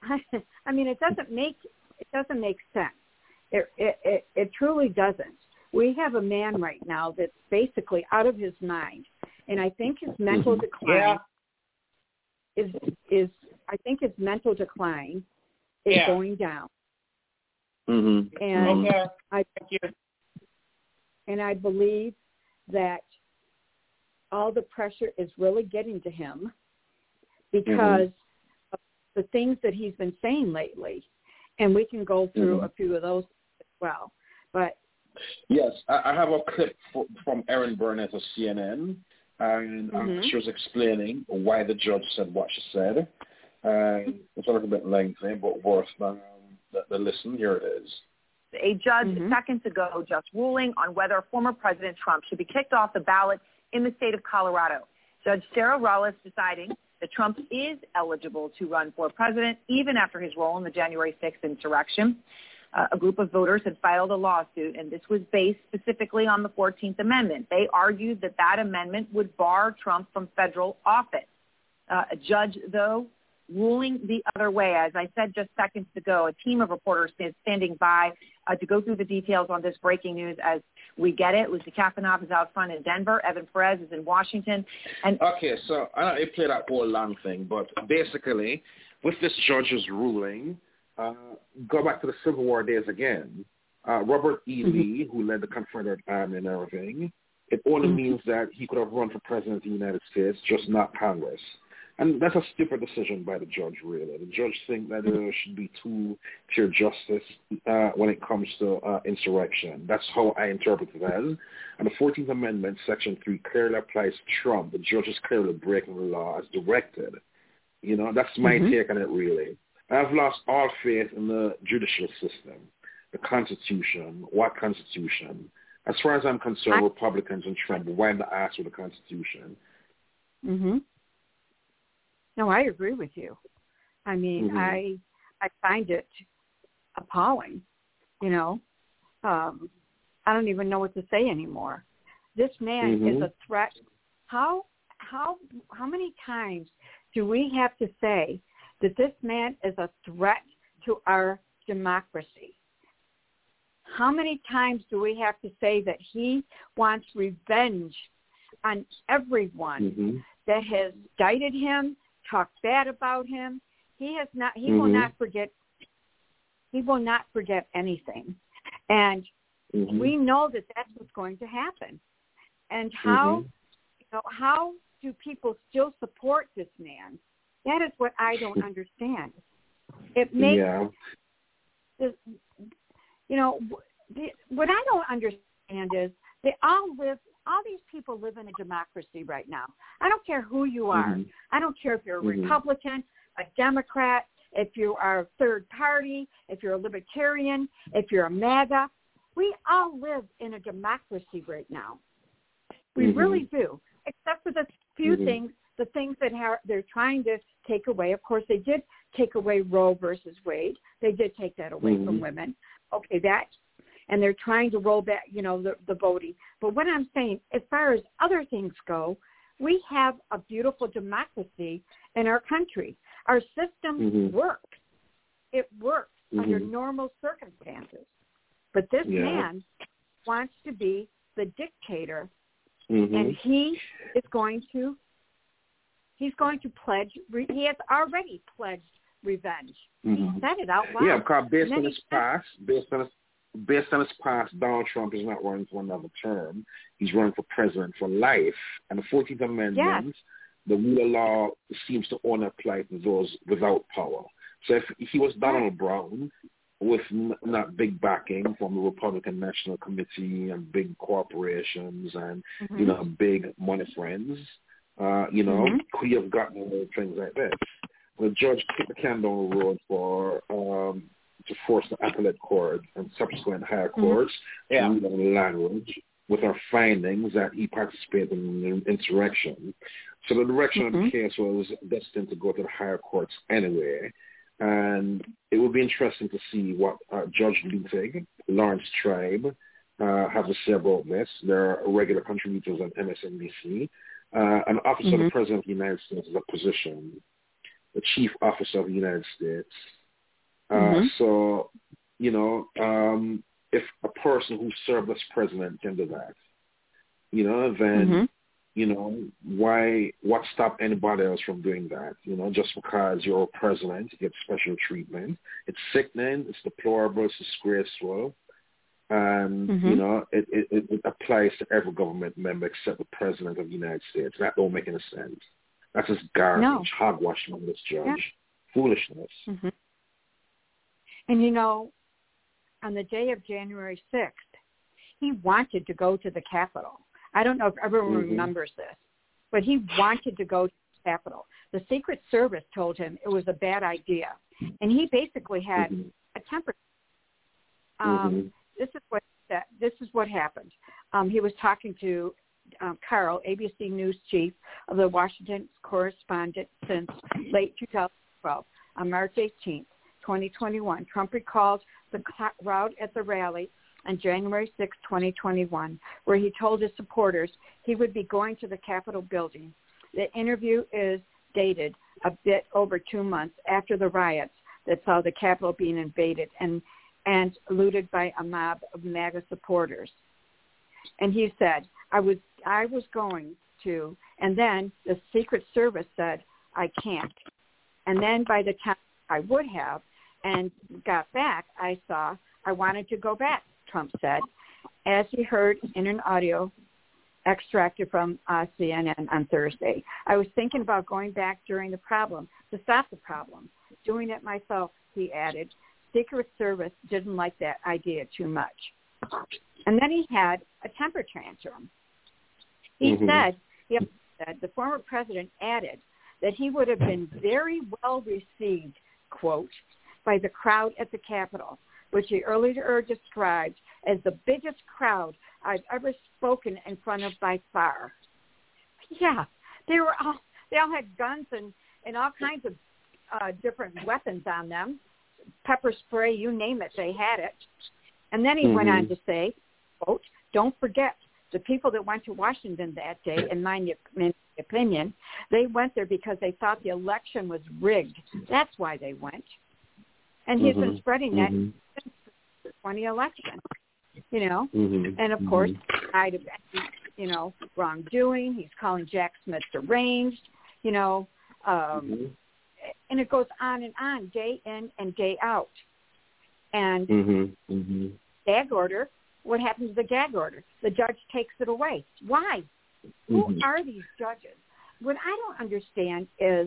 I mean, it doesn't make it doesn't make sense. It, it it it truly doesn't. We have a man right now that's basically out of his mind, and I think his mental Mm-hmm. decline yeah. is is I think his mental decline is yeah. going down. Mm-hmm. And okay. I Thank you. and I believe that all the pressure is really getting to him because mm-hmm. of the things that he's been saying lately. And we can go through mm-hmm. a few of those as well. But yes, I, I have a clip for, from Erin Burnett of C N N, and mm-hmm. um, she was explaining why the judge said what she said. Uh, it's a little bit lengthy, but worth um, the, the listen. Here it is. A judge mm-hmm. seconds ago just ruling on whether former President Trump should be kicked off the ballot in the state of Colorado. Judge Sarah Rallis deciding that Trump is eligible to run for president even after his role in the January sixth insurrection. Uh, a group of voters had filed a lawsuit, and this was based specifically on the fourteenth Amendment. They argued that that amendment would bar Trump from federal office. Uh, a judge, though, ruling the other way. As I said just seconds ago, a team of reporters is standing by uh, to go through the details on this breaking news as we get it. Lucy Kafanov is out front in Denver. Evan Perez is in Washington. And okay, so I know it played that whole long thing, but basically, with this judge's ruling, uh, go back to the Civil War days again. Uh, Robert E. Mm-hmm. Lee, who led the Confederate Army and everything, it only mm-hmm. means that he could have run for president of the United States, just not Congress. And that's a stupid decision by the judge, really. The judge thinks that there should be two-tier justice uh, when it comes to uh, insurrection. That's how I interpret it as. And the fourteenth Amendment, Section three, clearly applies to Trump. The judge is clearly breaking the law as directed. You know, that's my mm-hmm. take on it, really. I've lost all faith in the judicial system, the Constitution. What Constitution? As far as I'm concerned, I- Republicans and Trump wipe the ass with the Constitution. Mm-hmm. No, I agree with you. I mean, mm-hmm. I I find it appalling, you know. Um, I don't even know what to say anymore. This man mm-hmm. is a threat. How how how many times do we have to say that this man is a threat to our democracy? How many times do we have to say that he wants revenge on everyone mm-hmm. that has indicted him, talked bad about him? He has not. He mm-hmm. will not forget. He will not forget anything, and mm-hmm. we know that that's what's going to happen. And how, mm-hmm. you know, how do people still support this man? That is what I don't understand. It makes, yeah. this, you know, the, what I don't understand is they all live. All these people live in a democracy right now. I don't care who you are. Mm-hmm. I don't care if you're a mm-hmm. Republican, a Democrat, if you are a third party, if you're a libertarian, if you're a MAGA. We all live in a democracy right now. We mm-hmm. really do, except for the few mm-hmm. things, the things that ha- they're trying to take away. Of course, they did take away Roe versus Wade. They did take that away mm-hmm. from women. Okay, that. And they're trying to roll back, you know, the, the voting. But what I'm saying, as far as other things go, we have a beautiful democracy in our country. Our system mm-hmm. works. It works mm-hmm. under normal circumstances. But this yeah. man wants to be the dictator, mm-hmm. and he is going to, he's going to pledge, he has already pledged revenge. Mm-hmm. He said it out loud. Yeah, because based on he his past, based on his Based on his past, Donald Trump is not running for another term. He's running for president for life. And the fourteenth Amendment, yes. the rule of law seems to only apply to those without power. So if he was Donald Brown, with n- not big backing from the Republican National Committee and big corporations and, mm-hmm. you know, big money friends, uh, you know, mm-hmm. could he have gotten away with things like this? The judge kicked the can down the road for... Um, to force the appellate court and subsequent higher courts mm-hmm. to rule on language with our findings that he participated in an insurrection. So the direction mm-hmm. of the case was destined to go to the higher courts anyway. And it would be interesting to see what uh, Judge Luttig, Lawrence Tribe, uh, have to say about this. They're regular contributors on M S N B C. Uh, an office mm-hmm. of the President of the United States is a position. the chief officer of the United States. Uh, Mm-hmm. So, you know, um, if a person who served as president can do that, you know, then, Mm-hmm. you know, why, what stopped anybody else from doing that? You know, just because you're a president, you get special treatment. It's sickening, it's deplorable, it's disgraceful. And, Mm-hmm. you know, it, it, it applies to every government member except the president of the United States. That don't make any sense. That's just garbage, No. hogwash from this judge. Yeah. Foolishness. Mm-hmm. And, you know, on the day of January sixth, he wanted to go to the Capitol. I don't know if everyone Mm-hmm. remembers this, but he wanted to go to the Capitol. The Secret Service told him it was a bad idea, and he basically had Mm-hmm. a temper. Um, Mm-hmm. This is what that, this is what happened. Um, he was talking to um, Carl, A B C News chief of the Washington correspondent since late two thousand twelve. On March eighteenth, twenty twenty-one, Trump recalled the crowd at the rally on January sixth, twenty twenty-one, where he told his supporters he would be going to the Capitol building. The interview is dated a bit over two months after the riots that saw the Capitol being invaded and, and looted by a mob of MAGA supporters. And he said, I was, I was going to, and then the Secret Service said, I can't. And then by the time I would have and got back, I saw I wanted to go back, Trump said, as he heard in an audio extracted from uh, C N N on Thursday. I was thinking about going back during the problem to stop the problem. Doing it myself, he added. Secret Service didn't like that idea too much. And then he had a temper tantrum. He Mm-hmm. said, he said, the former president added that he would have been very well received, quote, by the crowd at the Capitol, which he earlier described as the biggest crowd I've ever spoken in front of by far. Yeah, they were all, they all had guns and, and all kinds of uh, different weapons on them, pepper spray, you name it, they had it. And then he mm-hmm. went on to say, quote, don't forget, the people that went to Washington that day, in my opinion, they went there because they thought the election was rigged. That's why they went. And he's mm-hmm. been spreading that mm-hmm. since the twenty election, you know. Mm-hmm. And, of course, side of you know, wrongdoing. He's calling Jack Smith deranged, you know. Um, mm-hmm. And it goes on and on, day in and day out. And mm-hmm. Mm-hmm. gag order, what happens to the gag order? The judge takes it away. Why? Mm-hmm. Who are these judges? What I don't understand is,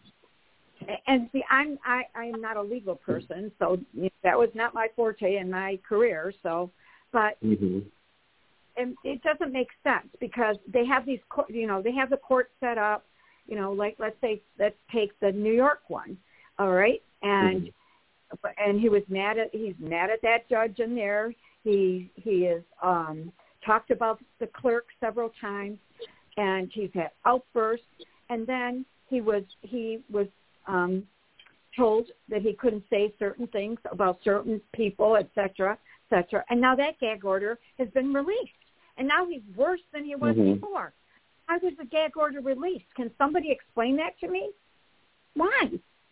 and see, I'm I I'm not a legal person, so you know, that was not my forte in my career. So, but mm-hmm. and it doesn't make sense because they have these, you know, they have the court set up. You know, like let's say let's take the New York one, all right, and mm-hmm. and he was mad at he's mad at that judge in there. He he is um, talked about the clerk several times, and he's had outbursts. And then he was he was um, told that he couldn't say certain things about certain people, et cetera, et cetera. And now that gag order has been released, and now he's worse than he was mm-hmm. before. Why was the gag order released? Can somebody explain that to me? Why?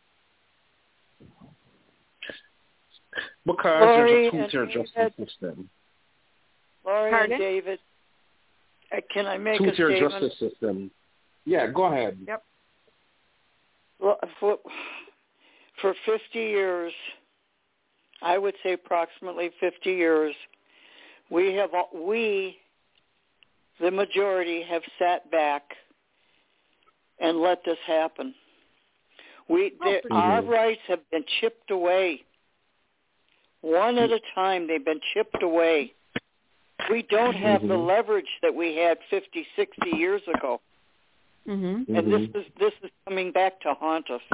Because Laurie there's a two-tier justice David, system. Laurie Pardon? and David, uh, can I make two-tier a statement? justice system. Yeah, go ahead. Yep. Well, for, for fifty years, I would say approximately fifty years, we have we, the majority, have sat back and let this happen. We there, oh, our sure. rights have been chipped away. One at a time, they've been chipped away. We don't have mm-hmm. the leverage that we had fifty, sixty years ago. Mm-hmm. And this is this is coming back to haunt us.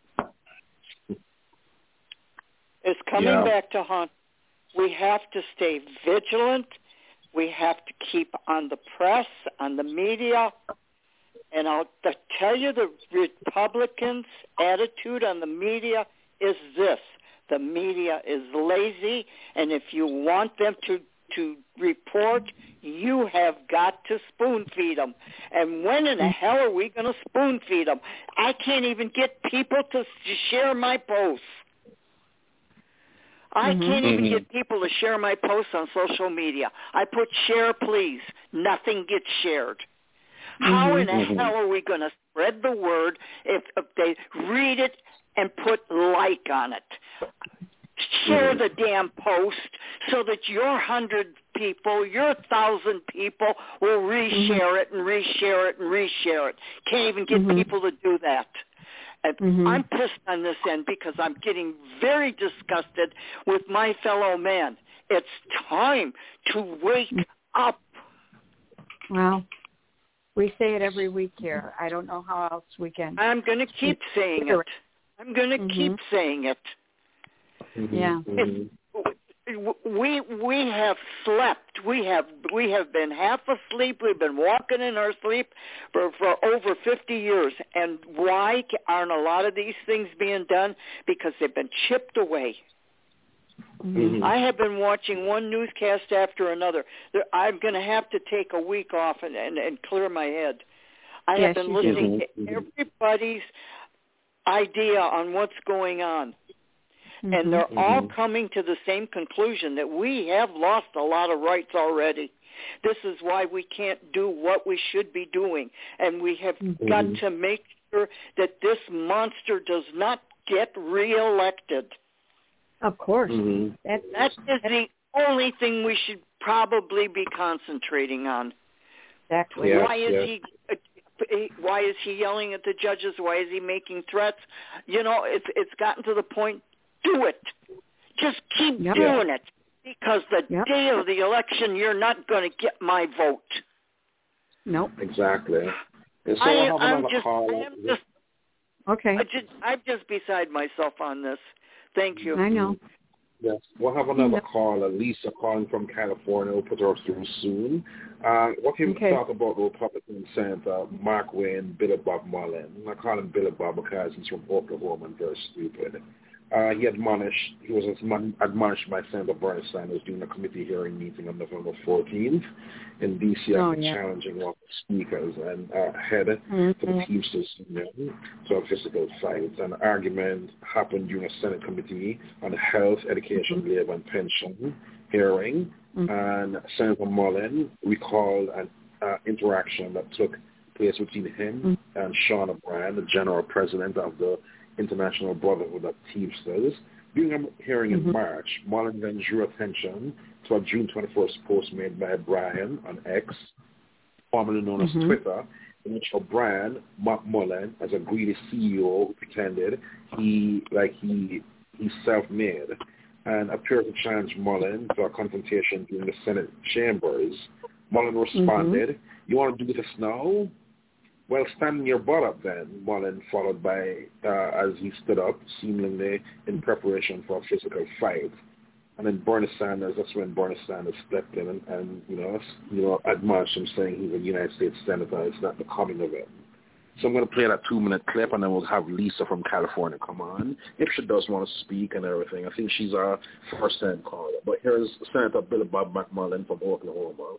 It's coming yeah. back to haunt. We have to stay vigilant. We have to keep on the press, on the media. And I'll tell you, the Republicans' attitude on the media is this. The media is lazy, and if you want them to, to report, you have got to spoon feed them. And when in the hell are we going to spoon feed them? I can't even get people to, to share my posts. I mm-hmm. can't even get people to share my posts on social media. I put share, please. Nothing gets shared. Mm-hmm. How in the mm-hmm. hell are we going to spread the word if, if they read it and put like on it? Share the damn post so that your hundred people, your thousand people will reshare mm-hmm. it and reshare it and reshare it. Can't even get mm-hmm. people to do that. And mm-hmm. I'm pissed on this end because I'm getting very disgusted with my fellow man. It's time to wake up. Well, we say it every week here. I don't know how else we can. I'm going to keep saying it. I'm going to mm-hmm. keep saying it. Mm-hmm. Yeah. It's, we we have slept. We have we have been half asleep. We've been walking in our sleep for, for over fifty years. And why aren't a lot of these things being done? Because they've been chipped away. Mm-hmm. I have been watching one newscast after another. I'm going to have to take a week off and, and, and clear my head. I yes, have been listening do. to everybody's idea on what's going on. Mm-hmm. And they're mm-hmm. all coming to the same conclusion that we have lost a lot of rights already. This is why we can't do what we should be doing. And we have mm-hmm. got to make sure that this monster does not get reelected. Of course. Mm-hmm. That, that is the only thing we should probably be concentrating on. Exactly. Yes, why is yes. he... Why is he yelling at the judges? Why is he making threats? You know, it's it's gotten to the point. Do it. Just keep yep. doing it. Because the yep. day of the election, you're not going to get my vote. Nope. Exactly. And so I, we'll have I'm another just, call. I am just, okay. I just, I'm just beside myself on this. Thank you. I know. Yes, we'll have another caller, Lisa calling from California. We'll put her through soon. Uh, what can you okay. talk about the Republican Senator Mark Wayne, Billy Bob Mullen? I call him Billy Bob because he's from Oklahoma and very stupid. Uh, he admonished, he was admonished by Senator Bernie Sanders during a committee hearing meeting on November fourteenth in D C oh, after yeah. challenging one of the speakers and uh, head mm-hmm. for the Teamsters Union to a physical fight. An argument happened during a Senate committee on health, education, mm-hmm. labor, and pension hearing, mm-hmm. and Senator Mullen recalled an uh, interaction that took place between him mm-hmm. and Sean O'Brien, the general president of the International Brotherhood of Teamsters. During a hearing mm-hmm. in March, Mullen then drew attention to a June twenty-first post made by O'Brien on X, formerly known mm-hmm. as Twitter, in which O'Brien, Mark Mullen, as a greedy C E O, pretended he, like he, he's self-made and appeared to challenge Mullen to a confrontation during the Senate chambers. Mullen responded, mm-hmm. "You want to do this now? Well, stand your butt up then," Mullen followed by, uh, as he stood up, seemingly in preparation for a physical fight. And then Bernie Sanders, that's when Bernie Sanders stepped in and, and you know, you know, admonished him, saying he's a United States Senator. It's not becoming of it. So I'm going to play that two-minute clip, and then we'll have Lisa from California come on, if she does want to speak and everything. I think she's our first-time caller. But here's Senator Billy Bob McMullen from Oklahoma.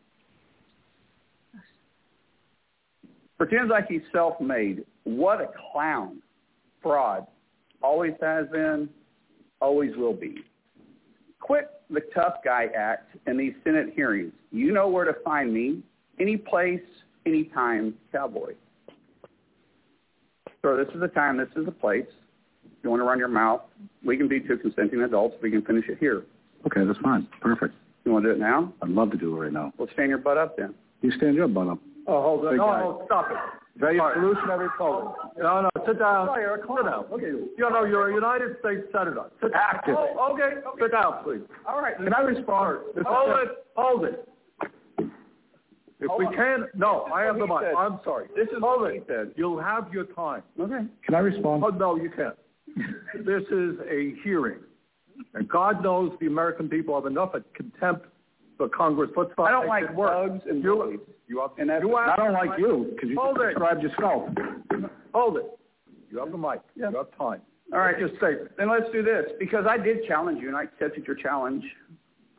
Pretends like he's self-made. What a clown. Fraud. Always has been, always will be. Quit the tough guy act in these Senate hearings. You know where to find me. Any place, anytime, cowboy. So this is the time, this is the place. If you want to run your mouth, we can be two consenting adults. We can finish it here. Okay, that's fine. Perfect. You want to do it now? I'd love to do it right now. Well, stand your butt up then. You stand your butt up. Oh, hold on. Big No, guy. no, stop it. Very Sorry. evolutionary program. No, no, sit down. Sorry, Eric, sit down. Okay. You know, you're a United States Senator. Sit Active. Oh, okay. okay. Sit down, please. All right. Can I respond? Hold it. Hold it. If Hold we on. can, no, I have the mic. Said. I'm sorry. This is Hold what it. he said. You'll have your time. Okay. Can I respond? Oh, no, you can't. This is a hearing. And God knows the American people have enough contempt for Congress. Let's not I don't make like it work. bugs and you, bullies. You have, and that's, you have I don't the like mic. you because you Hold just it. described yourself. Hold it. You have the mic. Yeah. You have time. All right. Just say it. Then let's do this. Because I did challenge you, and I accepted your challenge.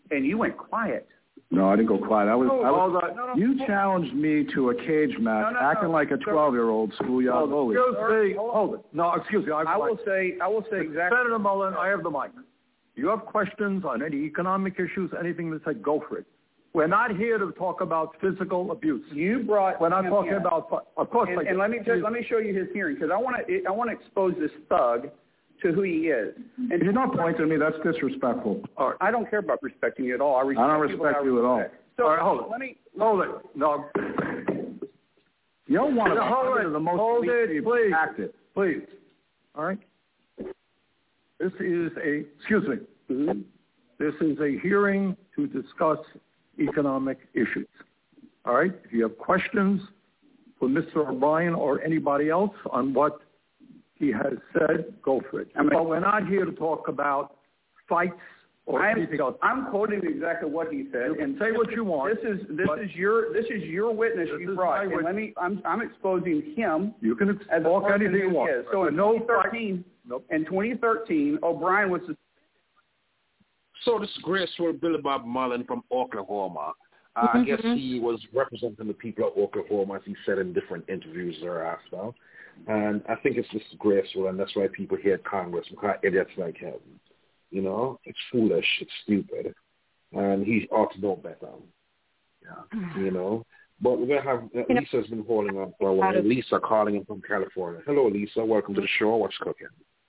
and you went quiet. No, I didn't go quiet. I was. No, I was hold on. No, no, you hold challenged me to a cage match, No, no, acting no. like a twelve-year-old schoolyard bully. Excuse me. Hold it. No, excuse me. I, I will say, I will say exactly. Senator Mullen, I have the mic. You have questions on any economic issues, anything that said, go for it. We're not here to talk about physical abuse. You brought. We're not him talking in. about. Of course, And, I and let me just, let me show you his hearing because I want to I want to expose this thug to who he is. And you're not pointing at me. That's disrespectful. All right. I don't care about respecting you at all. I, respect I don't respect you at all. So all right, hold it. Let me hold it. No. You don't want to hold it. the most Hold it, please. active. Please. All right. This is a. Excuse me. Mm-hmm. This is a hearing to discuss economic issues. All right? If you have questions for Mister O'Brien or anybody else on what he has said, go for it. I mean, but we're not here to talk about fights or I'm, anything else. I'm quoting exactly what he said. You can and say what you want. This is this is your this is your witness you brought. And let me I'm I'm exposing him. You can as talk a anything you want. Is. So in no twenty thirteen, nope. in twenty thirteen, O'Brien was. So disgraceful Billy Bob Mullen from Oklahoma. Uh, mm-hmm. I guess he was representing the people of Oklahoma, as he said in different interviews thereafter. And I think it's disgraceful, and that's why people hate Congress, because idiots like him. You know, it's foolish, it's stupid, and he ought to know better. Yeah, you know. But we're going to have, uh, Lisa's been holding on for a while. Lisa calling in from California. Hello, Lisa. Welcome to the show. What's cooking?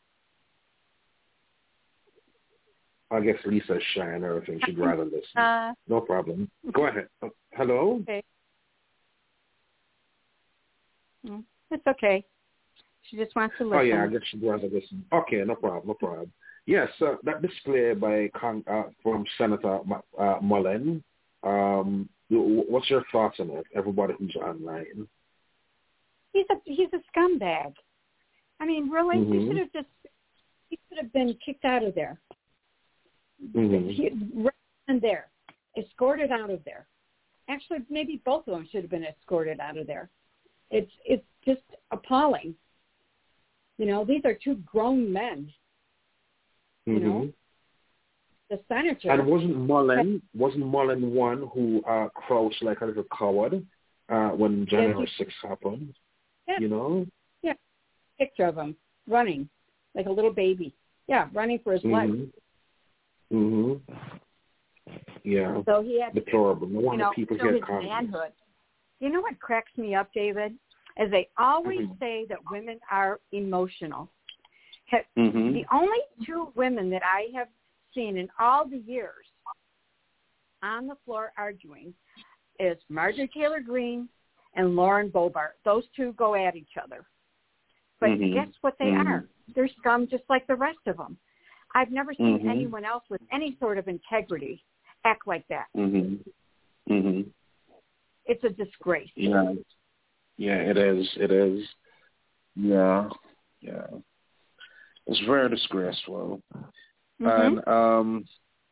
I guess Lisa's shy and everything. She'd rather listen. Uh, no problem. Go ahead. Uh, hello? Okay. It's okay. She just wants to listen. Oh, yeah, I guess she'd rather listen. Okay, no problem, no problem. Yes, uh, that display by Con- uh, from Senator uh, Mullen, um, what's your thoughts on it, everybody who's online? He's a, he's a scumbag. I mean, really? Mm-hmm. He should have just, he should have been kicked out of there. Mm-hmm. He, right in there, escorted out of there. Actually, maybe both of them should have been escorted out of there. It's it's just appalling. You know, these are two grown men. You mm-hmm. know, the senator. And wasn't Mullen wasn't Mullen one who uh, crouched like a little coward uh, when January sixth happened? Yeah. You know. Yeah, picture of him running like a little baby. Yeah, running for his mm-hmm. life. Mhm. Yeah. So he had deplorable. No wonder you know, people show get his manhood. You know what cracks me up, David? Is they always mm-hmm. say that women are emotional. Mm-hmm. The only two women that I have seen in all the years on the floor arguing is Marjorie Taylor Greene and Lauren Boebert. Those two go at each other. But mm-hmm. guess what they mm-hmm. are? They're scum just like the rest of them. I've never seen mm-hmm. anyone else with any sort of integrity act like that. Mm-hmm. Mm-hmm. It's a disgrace. Yeah. Yeah, it is. It is. Yeah. Yeah. It's very disgraceful. Mm-hmm. And um,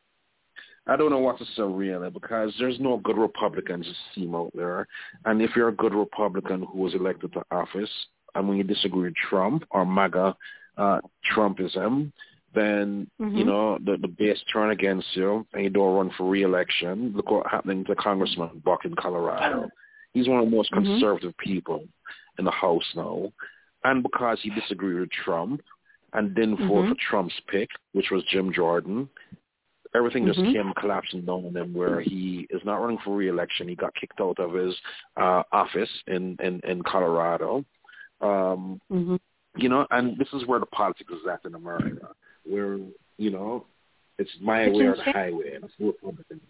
I don't know what to say really, because there's no good Republicans to seem out there. And if you're a good Republican who was elected to office, and when you disagree with Trump or MAGA uh, Trumpism, then, mm-hmm. you know, the, the base turn against you and you don't run for re-election. Look what's happening to Congressman Buck in Colorado. He's one of the most mm-hmm. conservative people in the House now. And because he disagreed with Trump and didn't mm-hmm. vote for Trump's pick, which was Jim Jordan, everything just mm-hmm. came collapsing down on him, where he is not running for re-election. He got kicked out of his uh, office in, in, in Colorado. Um, mm-hmm. You know, and this is where the politics is at in America, where, you know, it's my it's way or the highway, and it's Republican.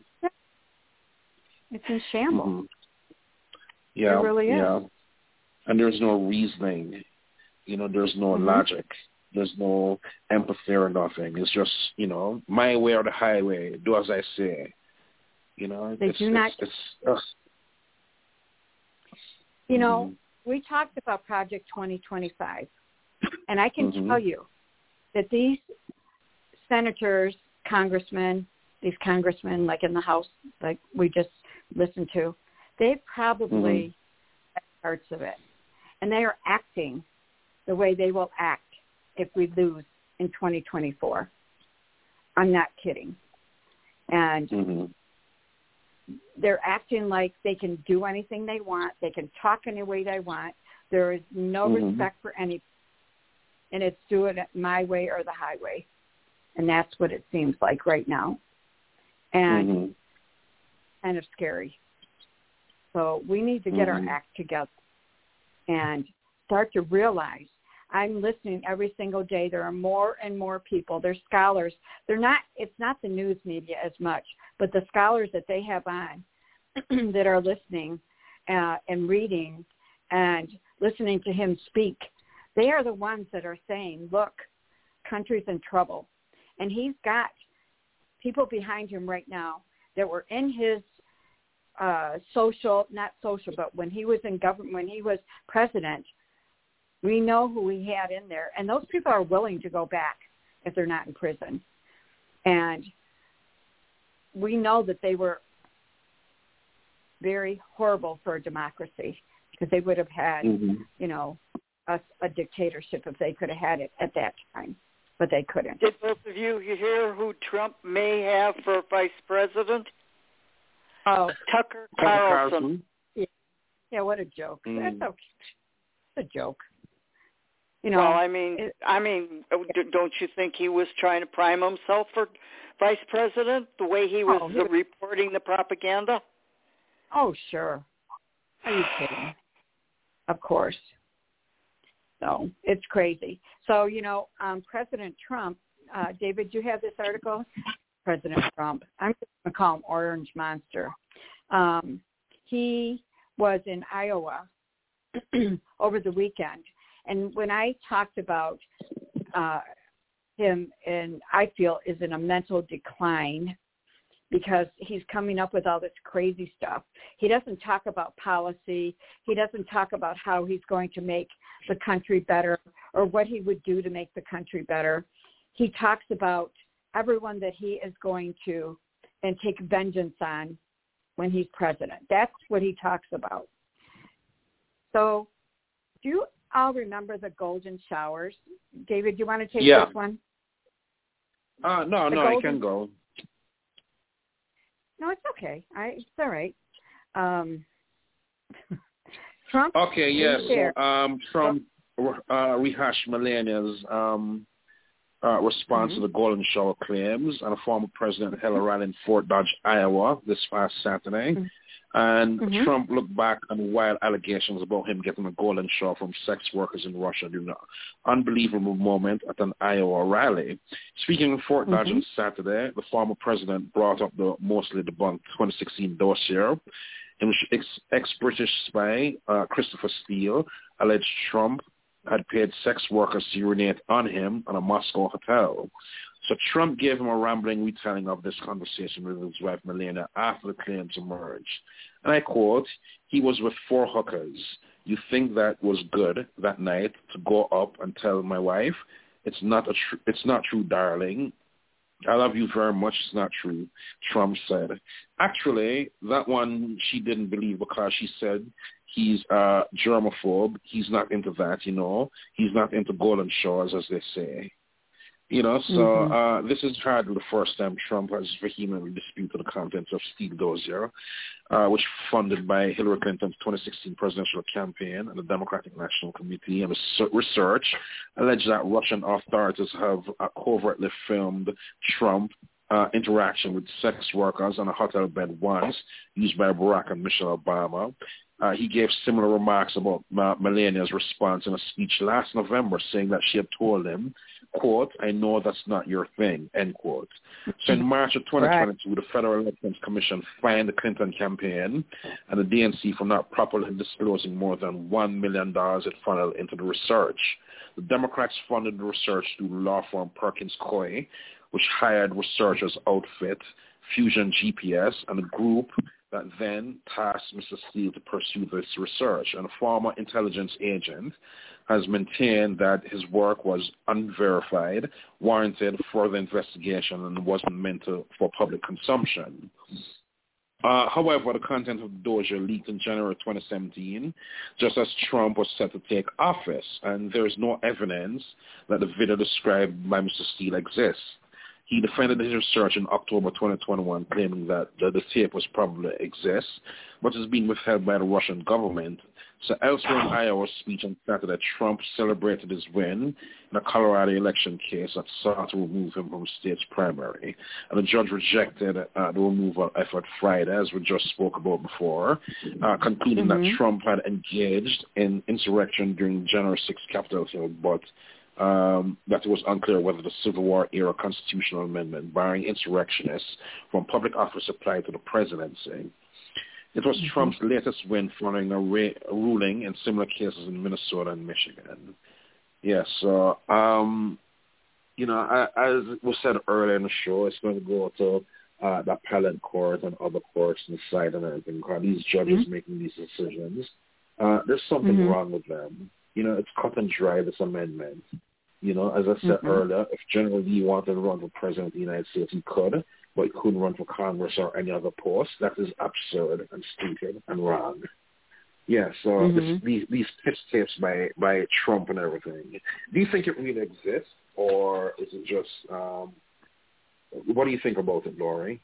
It's in shambles. Mm-hmm. Yeah, it really is. Yeah. And there's no reasoning. You know, there's no mm-hmm. logic. There's no empathy or nothing. It's just, you know, my way or the highway. Do as I say. You know, they it's, do it's, not. It's, it's, uh, you know, mm-hmm. we talked about Project twenty twenty-five, and I can mm-hmm. tell you that these senators, congressmen, these congressmen, like in the House, like we just listened to, they probably mm-hmm. have parts of it, and they are acting the way they will act if we lose in twenty twenty-four. I'm not kidding. And mm-hmm. they're acting like they can do anything they want. They can talk any way they want. There is no mm-hmm. respect for any, and it's do it my way or the highway. And that's what it seems like right now. And mm-hmm. kind of scary. So we need to get mm-hmm. our act together and start to realize. I'm listening every single day. There are more and more people. They're scholars. They're not, it's not the news media as much, but the scholars that they have on that are listening uh, and reading and listening to him speak, they are the ones that are saying, look, country's in trouble. And he's got people behind him right now that were in his uh, social, not social, but when he was in government, when he was president, we know who he had in there. And those people are willing to go back if they're not in prison. And we know that they were very horrible for a democracy because they would have had, mm-hmm. you know, a, a dictatorship if they could have had it at that time. But they couldn't. Did both of you hear who Trump may have for vice president? Oh, Tucker Tucker Carlson. Carlson. Yeah, yeah what a joke. Mm. That's okay. It's a joke. You know, well, I mean, it, I mean, don't you think he was trying to prime himself for vice president? The way he was oh, he uh, reporting the propaganda. Oh, sure. Are you kidding? Of course. So it's crazy. So, you know, um, President Trump, uh, David, you have this article? President Trump. I'm just going to call him Orange Monster. Um, he was in Iowa over the weekend. And when I talked about uh, him, and I feel is in a mental decline because he's coming up with all this crazy stuff. He doesn't talk about policy. He doesn't talk about how he's going to make the country better or what he would do to make the country better. He talks about everyone that he is going to and take vengeance on when he's president. That's what he talks about. So do you all remember the golden showers? David, do you want to take yeah. this one? Uh, no, the no, golden... I can go. No, it's okay. I, it's all right. Um, Trump. Okay, yes. Yeah, so, um, Trump uh, rehashed Melania's um, uh, response mm-hmm. to the golden shower claims, and a former president held a rally in Fort Dodge, Iowa, this past Saturday. Mm-hmm. And mm-hmm. Trump looked back on wild allegations about him getting a golden shower from sex workers in Russia during an unbelievable moment at an Iowa rally. Speaking in Fort Dodge mm-hmm. on Saturday, the former president brought up the mostly debunked twenty sixteen dossier in which ex- ex-British spy uh, Christopher Steele alleged Trump had paid sex workers to urinate on him at a Moscow hotel. So Trump gave him a rambling retelling of this conversation with his wife Melania after the claims emerged. And I quote, "He was with four hookers. You think that was good that night to go up and tell my wife? It's not a tr- it's not true, darling. I love you very much. It's not true," Trump said. Actually, that one she didn't believe because she said he's a germaphobe. He's not into that, you know. He's not into golden showers, as they say. You know, so mm-hmm. uh, this is hardly the first time Trump has vehemently disputed the contents of Steele dossier, uh, which funded by Hillary Clinton's twenty sixteen presidential campaign and the Democratic National Committee and research alleged that Russian authorities have uh, covertly filmed Trump uh, interaction with sex workers on a hotel bed once, used by Barack and Michelle Obama. Uh, he gave similar remarks about uh, Melania's response in a speech last November, saying that she had told him, quote, "I know that's not your thing," end quote. So in March of twenty twenty-two, right. the Federal Elections Commission fined the Clinton campaign and the D N C for not properly disclosing more than one million dollars it funneled into the research. The Democrats funded the research through law firm Perkins Coie, which hired researchers outfit Fusion G P S and a group that then tasked Mister Steele to pursue this research. And a former intelligence agent has maintained that his work was unverified, warranted further investigation, and wasn't meant to, for public consumption. Uh, however, the content of the dossier leaked in January twenty seventeen, just as Trump was set to take office, and there is no evidence that the video described by Mister Steele exists. He defended his research in October twenty twenty-one, claiming that the, the tape was probably exists, but is being withheld by the Russian government. So elsewhere in Iowa's speech on Saturday, Trump celebrated his win in a Colorado election case that sought to remove him from state's primary. And the judge rejected uh, the removal effort Friday, as we just spoke about before, uh, concluding mm-hmm. that Trump had engaged in insurrection during January sixth Capitol Hill, but um, that it was unclear whether the Civil War-era constitutional amendment barring insurrectionists from public office applied to the presidency. It was mm-hmm. Trump's latest win following a, ra- a ruling in similar cases in Minnesota and Michigan. Yes, so, um, you know, I, as was said earlier in the show, it's going to go to uh, the appellate court and other courts and decide and everything. Because these judges mm-hmm. making these decisions, uh, there's something mm-hmm. wrong with them. You know, it's cut and dry, this amendment. You know, as I said mm-hmm. earlier, if General Lee wanted to run for president of the United States, he could, but he couldn't run for Congress or any other post. That is absurd and stupid and wrong. Yeah, so mm-hmm. this, these these pitch tapes by, by Trump and everything, do you think it really exists, or is it just, um, what do you think about it, Lori?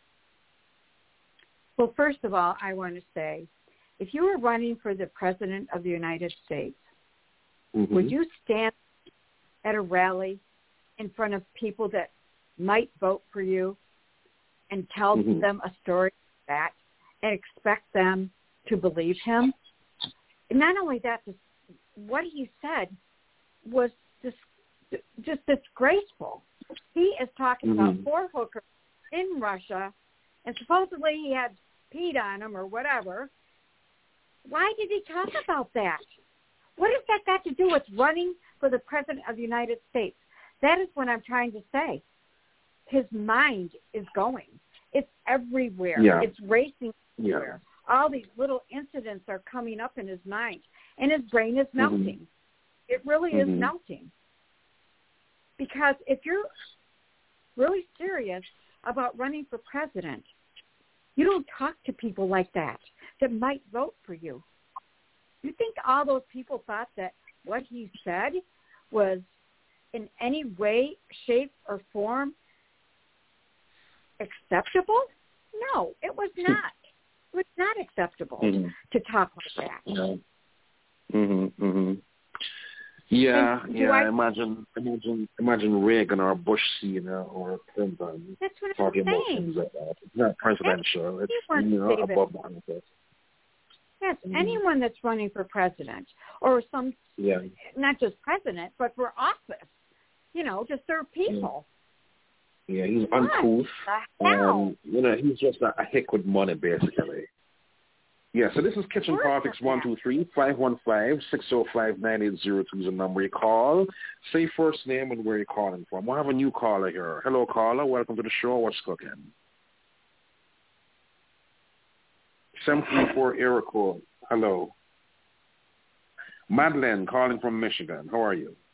Well, first of all, I want to say, if you were running for the President of the United States, mm-hmm. would you stand at a rally in front of people that might vote for you and tell mm-hmm. them a story like that and expect them to believe him? And not only that, just what he said was just, just disgraceful. He is talking mm-hmm. about four hookers in Russia, and supposedly he had peed on them or whatever. Why did he talk about that? What has that got to do with running for the President of the United States? That is what I'm trying to say. His mind is going. It's everywhere. Yeah. It's racing everywhere. Yeah. All these little incidents are coming up in his mind, and his brain is melting. Mm-hmm. It really mm-hmm. is melting. Because if you're really serious about running for president, you don't talk to people like that that might vote for you. You think all those people thought that what he said was in any way, shape, or form acceptable? No, it was not. It was not acceptable mm-hmm. to talk like that. No. Mm-hmm, mm-hmm. Yeah, and yeah. I, imagine, imagine, imagine Reagan or Bush Senior or Clinton that's what talking I'm about saying. things like that. It's not presidential. It's you know David. above manifest. Yes, mm-hmm. anyone that's running for president or some, yeah. not just president, but for office, you know, to serve people. Yeah, he's What uncouth. the hell? Um, you know, he's just a, a hick with money, basically. Yeah, so this is Kitchen Politics one two three, five one five, six zero five, nine eight zero two is the number you call. Say first name and where you're calling from. We'll have a new caller here. Hello, caller. Welcome to the show. What's cooking? seven three four area code. Hello. Madeline calling from Michigan. How are you?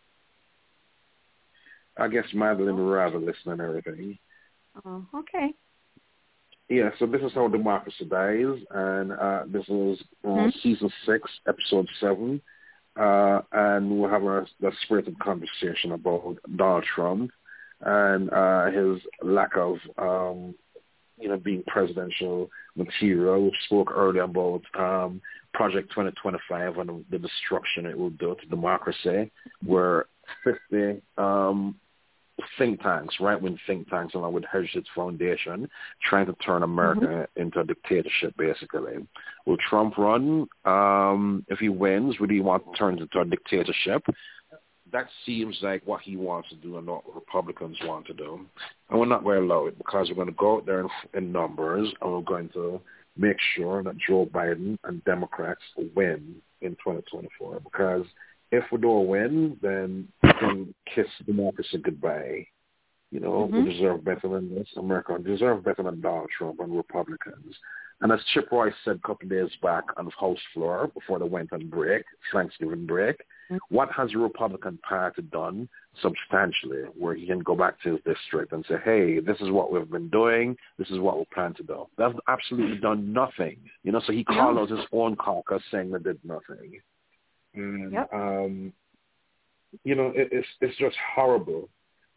I guess Madeline would rather listen and everything. Oh, okay. Yeah, so this is How Democracy Dies, and uh, this is uh, mm-hmm. season six, episode seven, uh, and we'll have a, a spirited conversation about Donald Trump and uh, his lack of, um, you know, being presidential material. We spoke earlier about um, Project twenty twenty-five and the destruction it will do to democracy, where fifty um, think tanks, right-wing think tanks, along with Heritage Foundation, trying to turn America mm-hmm. into a dictatorship, basically. Will Trump run? Um, if he wins, would he want to turn it into a dictatorship? That seems like what he wants to do and what Republicans want to do. And we're not going to allow it because we're going to go out there in, in numbers and we're going to make sure that Joe Biden and Democrats win in twenty twenty-four, because if we don't win, then we can kiss democracy goodbye. You know, mm-hmm. we deserve better than this. America deserve better than Donald Trump and Republicans. And as Chip Roy said a couple of days back on the House floor before they went on break, Thanksgiving break, mm-hmm. what has the Republican Party done substantially where he can go back to his district and say, hey, this is what we've been doing. This is what we plan to do. They've absolutely done nothing. You know, so he called out his own caucus saying they did nothing. And, yep. um, you know, it, it's it's just horrible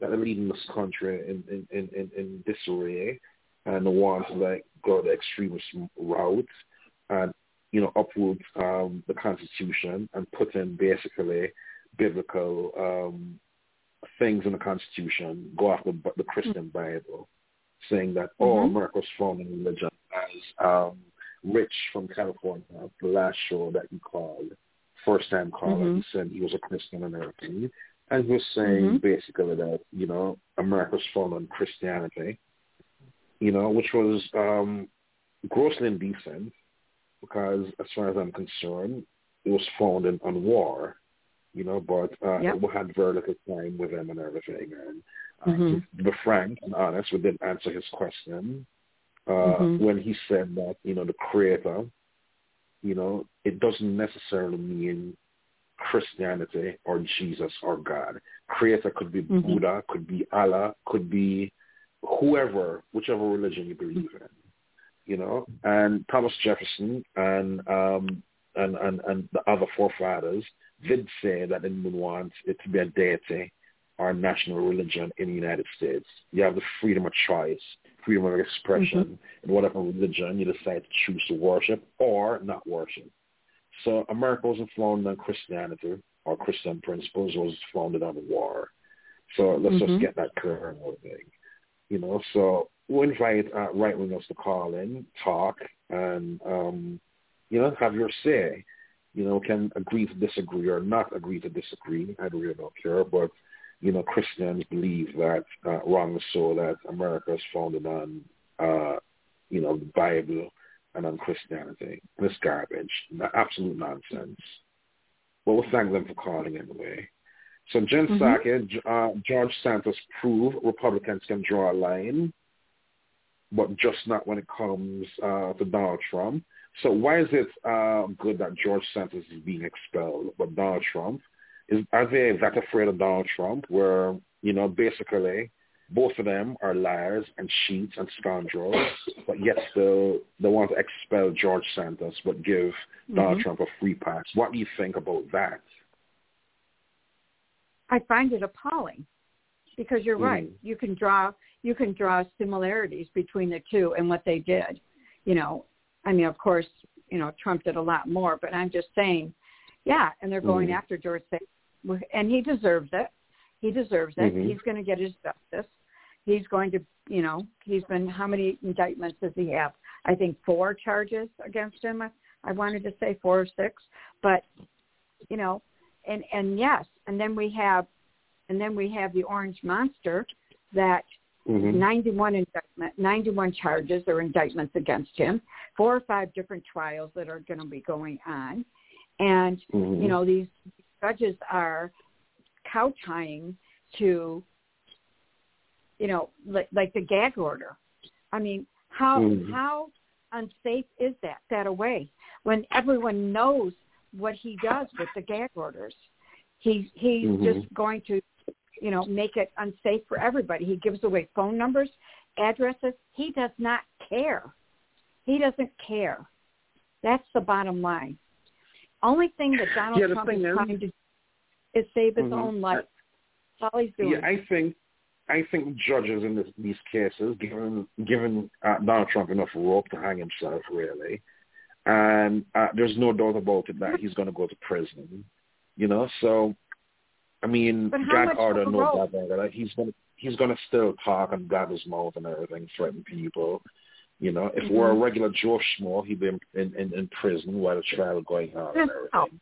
that are leading this country in, in, in, in, in disarray and want to like go the extremist route and, you know, uproot um, the Constitution and put in basically biblical um, things in the Constitution, go after the Christian Bible, saying that, mm-hmm. oh, America was founded in religion, as um, Rich from California, the last show that he called, first time caller, mm-hmm. he said he was a Christian American. And he was saying mm-hmm. basically that, you know, America was founded on Christianity, you know, which was um, grossly indecent because as far as I'm concerned, it was founded on war, you know, but uh, yep. we had very little time with him and everything. And uh, mm-hmm. to be frank and honest, we didn't answer his question uh, mm-hmm. when he said that, you know, the Creator, you know, it doesn't necessarily mean Christianity or Jesus or God. Creator could be mm-hmm. Buddha, could be Allah, could be whoever, whichever religion you believe in, you know. And Thomas Jefferson and um, and, and, and the other forefathers did say that they didn't want it to be a deity or a national religion in the United States. You have the freedom of choice, freedom of expression, mm-hmm. in whatever religion you decide to choose to worship or not worship. So America wasn't founded on Christianity or Christian principles, it was founded on war. So let's mm-hmm. just get that clear and everything. You know, so we'll invite uh, right-wingers to call in, talk, and, um, you know, have your say. You know, can agree to disagree or not agree to disagree. I really don't care. But, you know, Christians believe that, uh, wrongly so, that America is founded on, uh, you know, the Bible and on Christianity. And it's garbage. Absolute nonsense. But we'll thank them for calling anyway. So Jen mm-hmm. Psaki, uh, George Santos proved Republicans can draw a line, but just not when it comes uh, to Donald Trump. So why is it uh, good that George Santos is being expelled, but Donald Trump, is are they that afraid of Donald Trump where, you know, basically both of them are liars and cheats and scoundrels, but yet still they want to expel George Santos but give mm-hmm. Donald Trump a free pass? What do you think about that? I find it appalling because you're mm-hmm. right. You can draw you can draw similarities between the two and what they did. You know, I mean, of course, you know, Trump did a lot more, but I'm just saying, yeah, and they're going mm-hmm. after George Santos, and he deserves it. He deserves it. Mm-hmm. He's going to get his justice. He's going to, you know, he's been, how many indictments does he have? I think four charges against him. I, I wanted to say four or six, but, you know, and, and yes, and then we have, and then we have the Orange Monster that mm-hmm. ninety-one indictment, ninety-one charges or indictments against him, four or five different trials that are going to be going on. And, mm-hmm. you know, these judges are kowtowing to, you know, like, like the gag order. I mean, how mm-hmm. how unsafe is that, that away, when everyone knows what he does with the gag orders? He, he's mm-hmm. just going to, you know, make it unsafe for everybody. He gives away phone numbers, addresses. He does not care. He doesn't care. That's the bottom line. Only thing that Donald yeah, Trump is, is trying to is save his mm-hmm. own life. That's all he's doing. Yeah, I think I think judges in this, these cases, given given uh, Donald Trump enough rope to hang himself, really, and uh, there's no doubt about it that he's going to go to prison. You know, so I mean, gag order, no gag order. Like, he's going he's going to still talk and grab his mouth and everything, threaten people. You know, if mm-hmm. we're a regular Joe Schmo, he'd be in, in, in prison while the trial going on and everything.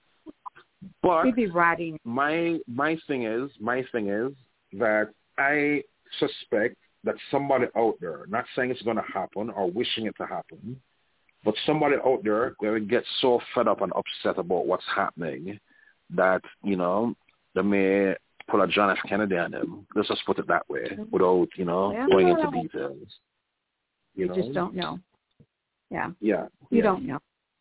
But he'd be rotting. My my thing is, my thing is that I suspect that somebody out there, not saying it's going to happen or wishing it to happen, but somebody out there will get so fed up and upset about what's happening that, you know, they may pull a John F. Kennedy on him. Let's just put it that way, mm-hmm. without, you know, yeah. going into details. You, you know? just don't know. Yeah. Yeah. You yeah. don't know.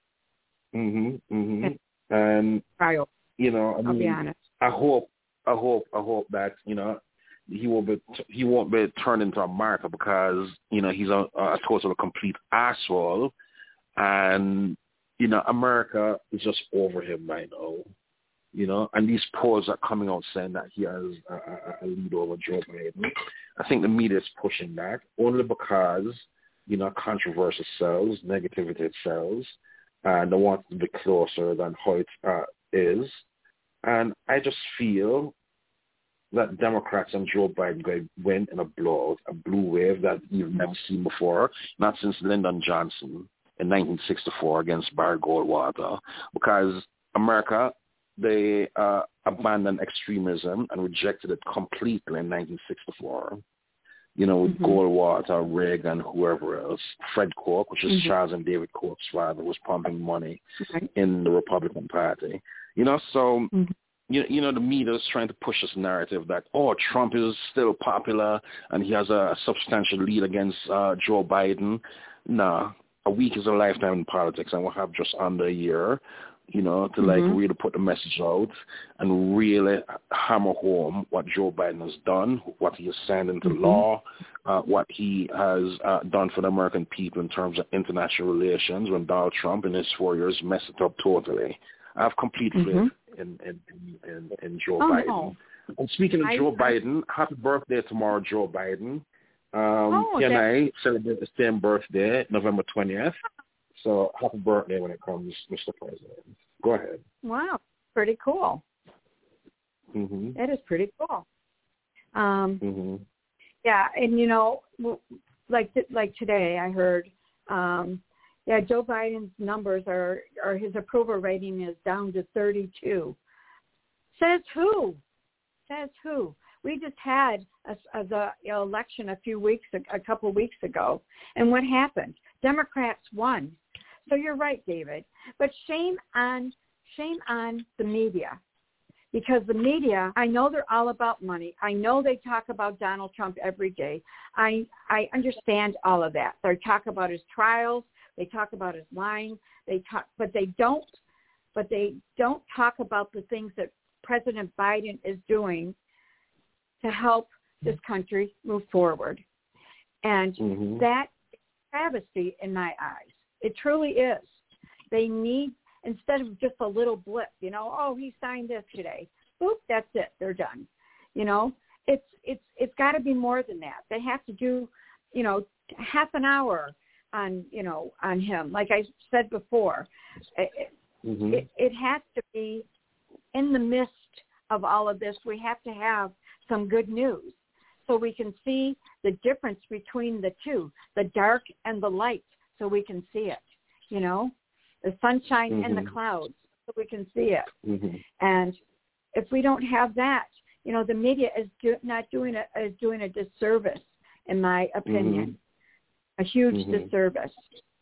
Mhm. Mhm. And you know, I I'll mean, be honest. I hope, I hope, I hope that, you know, he will be, he won't be turned into a martyr because, you know, he's a, a total complete asshole, and you know, America is just over him right now. you know, and these polls are coming out saying that he has a, a, a lead over Joe Biden. I think the media is pushing that only because, you know, controversy sells, negativity sells, and they want to be closer than how it uh, is. And I just feel that Democrats and Joe Biden going to win in a blowout, a blue wave that you've never seen before, not since Lyndon Johnson in nineteen sixty-four against Barry Goldwater, because America, they uh, abandoned extremism and rejected it completely in nineteen sixty-four. You know, with mm-hmm. Goldwater, Reagan, whoever else, Fred Koch, which is mm-hmm. Charles and David Koch's father, was pumping money right. in the Republican Party. You know, so... Mm-hmm. You, you know, the media is trying to push this narrative that, oh, Trump is still popular and he has a substantial lead against uh, Joe Biden. Nah, a week is a lifetime in politics, and we'll have just under a year, you know, to, mm-hmm. like, really put the message out and really hammer home what Joe Biden has done, what he has signed into mm-hmm. law, uh, what he has uh, done for the American people in terms of international relations when Donald Trump in his four years messed it up totally. I have complete faith mm-hmm. in, in, in, in Joe oh, Biden. No. And speaking of I, Joe I, Biden, happy birthday tomorrow, Joe Biden. Um, oh, he and I celebrate the same birthday, November twentieth. So happy birthday when it comes, Mister President. Go ahead. Wow, pretty cool. Mm-hmm. That is pretty cool. Um, mm-hmm. Yeah, and, you know, like like today I heard um, – yeah, Joe Biden's numbers are, or his approval rating is down to thirty-two. Says who? Says who? We just had a, a, the election a few weeks, a couple of weeks ago, and what happened? Democrats won. So you're right, David. But shame on, shame on the media, because the media, I know they're all about money. I know they talk about Donald Trump every day. I I understand all of that. They talk about his trials. They talk about his lying. They talk, but they don't. But they don't talk about the things that President Biden is doing to help this country move forward. And mm-hmm. that is a travesty in my eyes. It truly is. They need, instead of just a little blip, you know, oh, he signed this today. Boop, that's it. They're done. You know, it's it's it's got to be more than that. They have to do, you know, half an hour on, you know, on him. Like I said before, it, mm-hmm. it, it has to be in the midst of all of this. We have to have some good news so we can see the difference between the two, the dark and the light, so we can see it, you know, the sunshine mm-hmm. and the clouds, so we can see it. Mm-hmm. And if we don't have that, you know, the media is do, not doing a, is doing a disservice, in my opinion. Mm-hmm. A huge mm-hmm. disservice.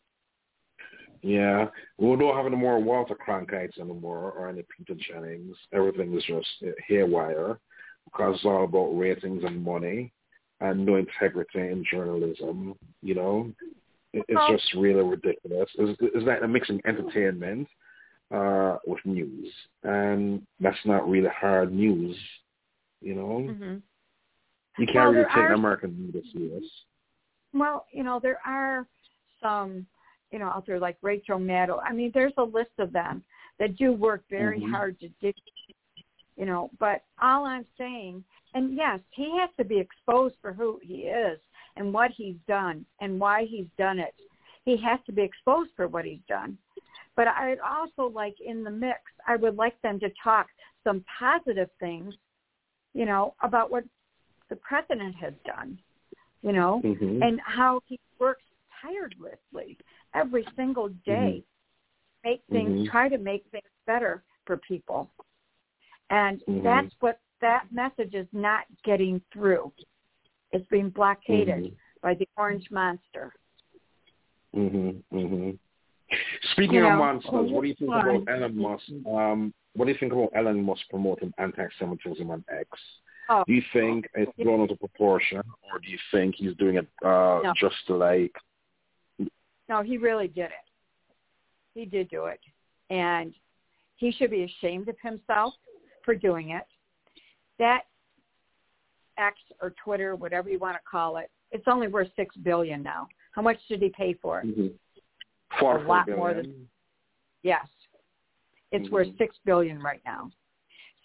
Yeah. We don't have any more Walter Cronkites anymore or any Peter Jennings. Everything is just haywire because it's all about ratings and money and no integrity in journalism, you know. It, it's oh. just really ridiculous. It's, it's like mixing entertainment uh, with news. And that's not really hard news, you know. Mm-hmm. You can't well, really take are... American media serious. Well, you know, there are some, you know, out there like Rachel Maddow. I mean, there's a list of them that do work very mm-hmm. hard to dig, you know, but all I'm saying, and yes, he has to be exposed for who he is and what he's done and why he's done it. He has to be exposed for what he's done. But I'd also like in the mix, I would like them to talk some positive things, you know, about what the president has done. You know, mm-hmm. and how he works tirelessly every single day, mm-hmm. make things, mm-hmm. try to make things better for people. And mm-hmm. that's what that message is not getting through. It's being blockaded mm-hmm. by the orange monster. Mm-hmm. Mm-hmm. Speaking you of know, monsters, what do you think about Elon Musk? Um, what do you think about Elon Musk promoting anti-Semitism on X? Oh. Do you think it's blown out of proportion, or do you think he's doing it uh, no. just to like... No, he really did it. He did do it. And he should be ashamed of himself for doing it. That X or Twitter, whatever you want to call it, it's only worth six billion dollars now. How much did he pay for it? Mm-hmm. Four, A lot billion. more than... Yes. It's mm-hmm. worth six billion dollars right now.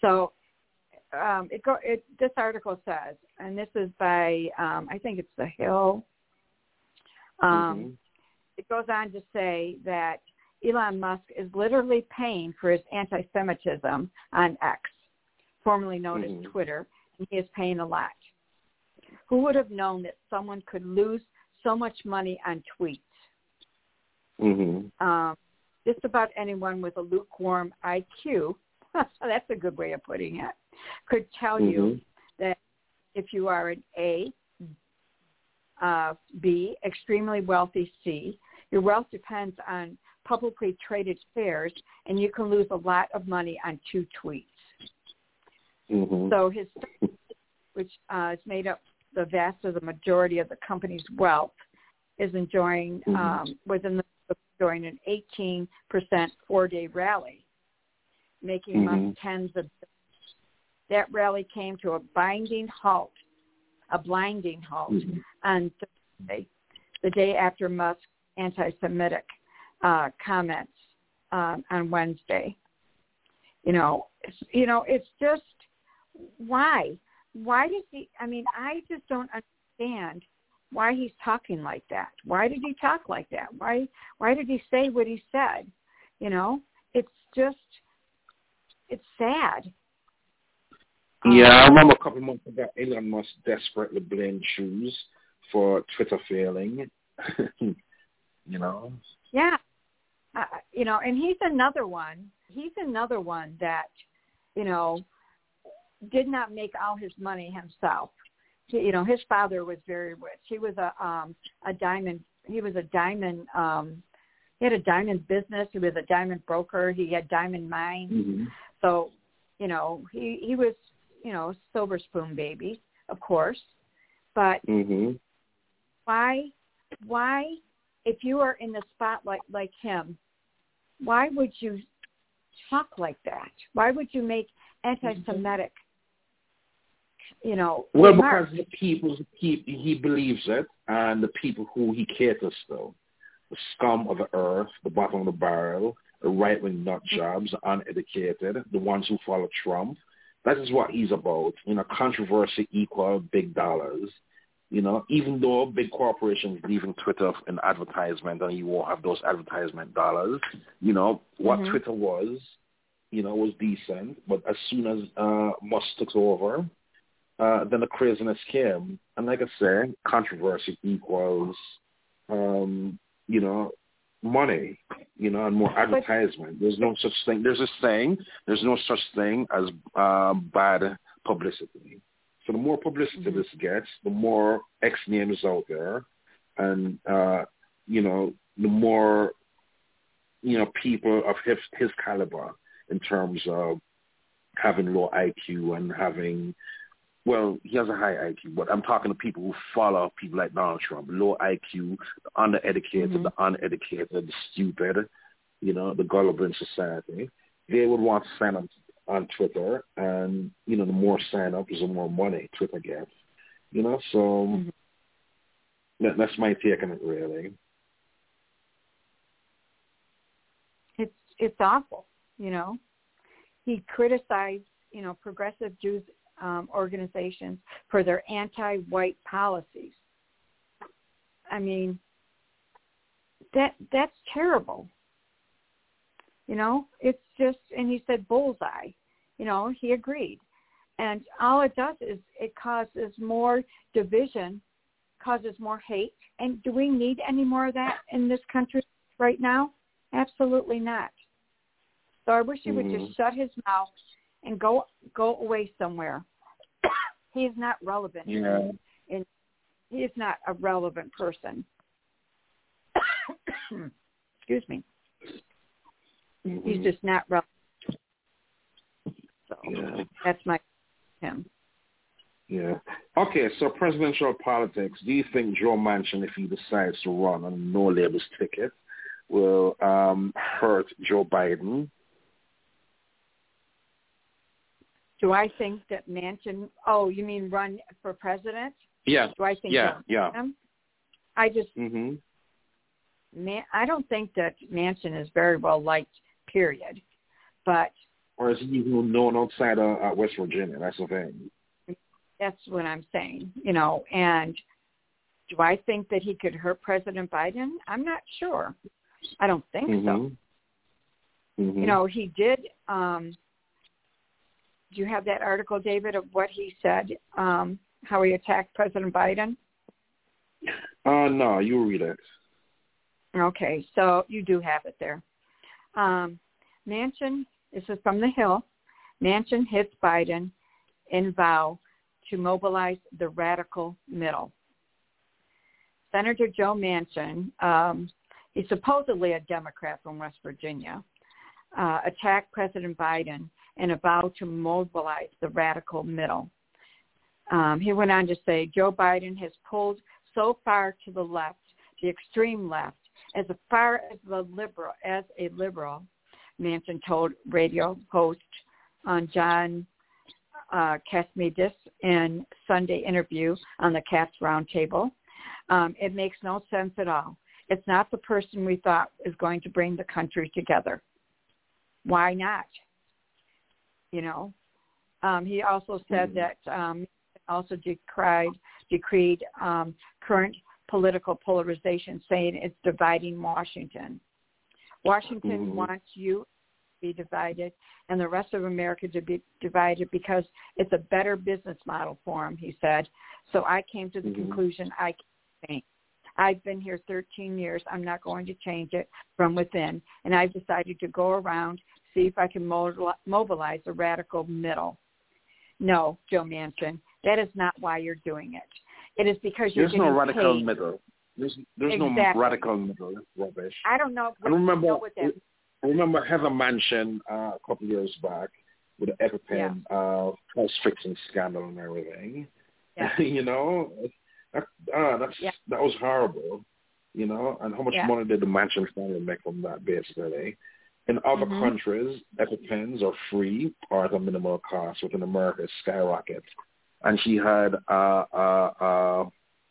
So um, it go. It, this article says, and this is by um, I think it's The Hill. Um, mm-hmm. It goes on to say that Elon Musk is literally paying for his anti-Semitism on X, formerly known mm-hmm. as Twitter, and he is paying a lot. Who would have known that someone could lose so much money on tweets? Mm-hmm. Um, just about anyone with a lukewarm I Q, that's a good way of putting it, could tell mm-hmm. you that if you are an A, uh, B, extremely wealthy, C, your wealth depends on publicly traded shares, and you can lose a lot of money on two tweets. Mm-hmm. So his, which uh, is made up the vast of the majority of the company's wealth, is enjoying mm-hmm. um, within the during an eighteen percent four-day rally, making mm-hmm. Musk tens of. That rally came to a binding halt, a blinding halt mm-hmm. on Thursday, the day after Musk's anti-Semitic uh, comments um, on Wednesday. You know, it's, you know, it's just why? Why does he? I mean, I just don't understand why he's talking like that. Why did he talk like that? Why why did he say what he said? You know, it's just, it's sad. Yeah, um, I remember a couple of months ago, Elon Musk desperately blamed Jews for Twitter failing. You know? Yeah. Uh, you know, and he's another one. He's another one that, you know, did not make all his money himself. He, you know, his father was very rich. He was a um, a diamond. He was a diamond. Um, he had a diamond business. He was a diamond broker. He had diamond mines. Mm-hmm. So, you know, he he was, you know, silver spoon baby, of course. But mm-hmm. why why if you are in the spotlight like him, why would you talk like that? Why would you make anti-Semitic? You know, well, remarks? because the people he he believes it, and the people who he caters to, the scum of the earth, the bottom of the barrel, the right-wing nut jobs, the uneducated, the ones who follow Trump. That is what he's about. You know, controversy equal big dollars. You know, even though big corporations leaving Twitter in advertisement, and you won't have those advertisement dollars. You know what mm-hmm. Twitter was. You know, was decent, but as soon as uh, Musk took over. Uh, then the craziness came. And like I said, controversy equals, um, you know, money, you know, and more advertisement. There's no such thing. There's a saying, there's no such thing as uh, bad publicity. So the more publicity mm-hmm. this gets, the more X names out there. And, uh, you know, the more, you know, people of his, his caliber in terms of having low I Q and having... Well, he has a high I Q, but I'm talking to people who follow people like Donald Trump, low I Q, the undereducated, mm-hmm. the uneducated, the stupid, you know, the gullible in society. They would want to sign up on Twitter, and, you know, the more sign-ups, the more money Twitter gets. You know, so mm-hmm. that, that's my take on it, really. It's, it's awful, you know. He criticized, you know, progressive Jews Um, organizations for their anti-white policies. I mean, that that's terrible. You know, it's just, and he said bullseye. You know, he agreed. And all it does is it causes more division, causes more hate. And do we need any more of that in this country right now? Absolutely not. So I wish he would mm-hmm. just shut his mouth and go go away somewhere. He is not relevant. Yeah. And he is not a relevant person. Excuse me. Mm-hmm. He's just not relevant. So yeah. that's my him. Yeah. Okay, so presidential politics. Do you think Joe Manchin, if he decides to run on no labels ticket, will um, hurt Joe Biden? Do I think that Manchin, oh, you mean run for president? Yeah. Do I think yeah, yeah. Him? I just, mm-hmm. man, I don't think that Manchin is very well liked, period. But Or is he even known outside of uh, West Virginia? That's the thing. That's what I'm saying, you know. And do I think that he could hurt President Biden? I'm not sure. I don't think mm-hmm. so. Mm-hmm. You know, he did. Um, do you have that article, David, of what he said, um, how he attacked President Biden? Uh, no, you read it. Okay, so you do have it there. Um, Manchin, this is from The Hill. Manchin hits Biden in vow to mobilize the radical middle. Senator Joe Manchin, um, he's supposedly a Democrat from West Virginia, uh, attacked President Biden in a vow to mobilize the radical middle. Um, he went on to say, Joe Biden has pulled so far to the left, the extreme left, as far as the liberal, as a liberal, Manchin told radio host on John uh, Cassidy in Sunday interview on the Caps Roundtable. Um, it makes no sense at all. It's not the person we thought is going to bring the country together. Why not? You know, um, he also said mm-hmm. that um, also decried, decreed um, current political polarization, saying it's dividing Washington. Washington mm-hmm. wants you to be divided and the rest of America to be divided because it's a better business model for them, he said. So I came to the mm-hmm. conclusion I can't change. I've been here thirteen years. I'm not going to change it from within. And I've decided to go around, see if I can mobilize a radical middle. No, Joe Manchin, that is not why you're doing it. It is because you're There's getting no radical paid. middle. There's, there's exactly. no radical middle. That's rubbish. I don't know. I remember, know what that I remember Heather Manchin uh, a couple of years back with the EpiPen yeah. uh, price fixing scandal and everything. Yeah. you know, that, uh, that's yeah. that was horrible. You know, and how much yeah. money did the Manchin family make from that, basically? In other mm-hmm. countries, EpiPens are free or at a minimal cost. Within America, it skyrockets. And she had a uh, uh, uh,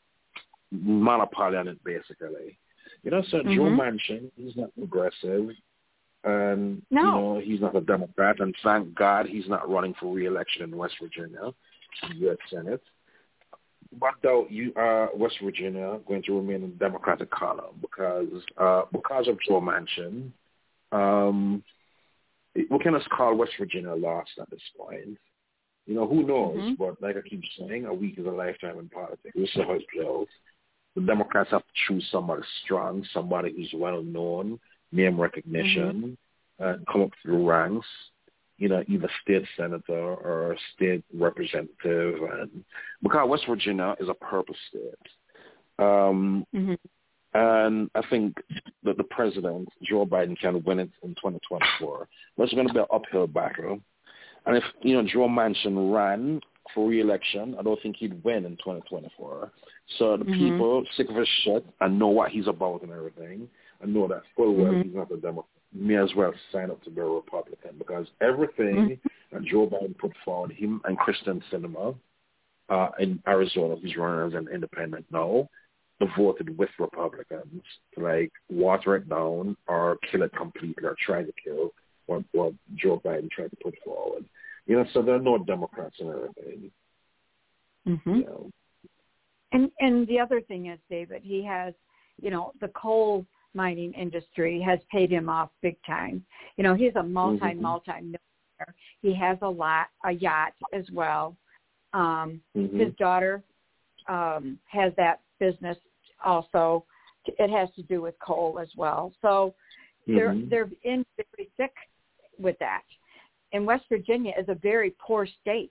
monopoly on it, basically. You know, so mm-hmm. Joe Manchin, he's not progressive, and no. you know he's not a Democrat, and thank God he's not running for re-election in West Virginia, U S Senate. But though you are uh, West Virginia going to remain in the Democratic column because uh, because of Joe Manchin, um, we can just call West Virginia lost at this point. You know, who knows? Mm-hmm. But like I keep saying, a week is a lifetime in politics. We'll see how it plays. The Democrats have to choose somebody strong, somebody who's well-known, name recognition, mm-hmm. and come up through ranks, you know, either state senator or state representative. And because West Virginia is a purple state. Um, mm-hmm. And I think that the president, Joe Biden, can win it in twenty twenty-four. But it's going to be an uphill battle. And if, you know, Joe Manchin ran for re-election, I don't think he'd win in twenty twenty-four. So the mm-hmm. people sick of his shit and know what he's about and everything, and know that full well mm-hmm. he's not a Democrat, may as well sign up to be a Republican because everything mm-hmm. that Joe Biden put forward, him and Kristen Sinema uh, in Arizona, who's running as an independent now, they voted with Republicans to, like, water it down or kill it completely or try to kill what, what Joe Biden tried to put forward. You know, so there are no Democrats in everything. Mm-hmm. You know. And and the other thing is, David, he has, you know, the coal mining industry has paid him off big time. You know, he's a multi, mm-hmm. multi-millionaire. He has a lot, a yacht as well. Um, mm-hmm. His daughter um, has that business also. It has to do with coal as well. So mm-hmm. they're they're in very thick with that. And West Virginia is a very poor state.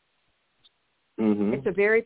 Mm-hmm. It's a very,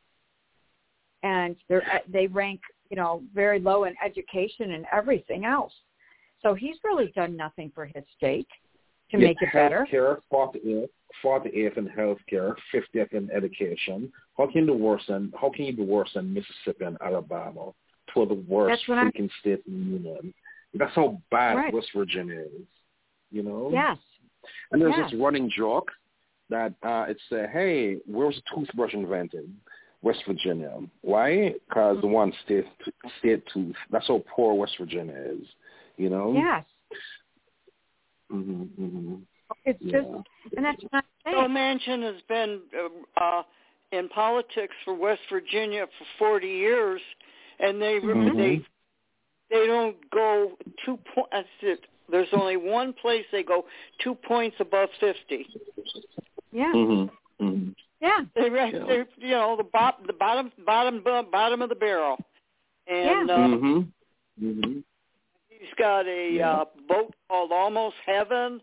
and they they rank, you know, very low in education and everything else. So he's really done nothing for his state to yeah, make it better. Healthcare, forty-eighth, forty-eighth in healthcare, fiftieth in education. How can you be worse than How can you be worse than Mississippi and Alabama? Two of the worst freaking states in the union. That's how bad right. West Virginia is. You know. Yes. And there's yes. this running joke that uh, it's, uh, hey, where was the toothbrush invented? West Virginia. Why? Because the one state state tooth. That's how poor West Virginia is. You know. Yes. Mm-hmm, mm-hmm. It's Yeah. just, and that's not fair. Joe Manchin has been uh, uh, in politics for West Virginia for forty years, and they Mhm. they they don't go two points. There's only one place they go two points above fifty. Yeah. Mm-hmm. Mm-hmm. Yeah. They, they're, you know, the, bot, the bottom, bottom, bottom of the barrel, and yeah. uh, Mm-hmm. Mm-hmm. he's got a Yeah. uh, boat called Almost Heaven,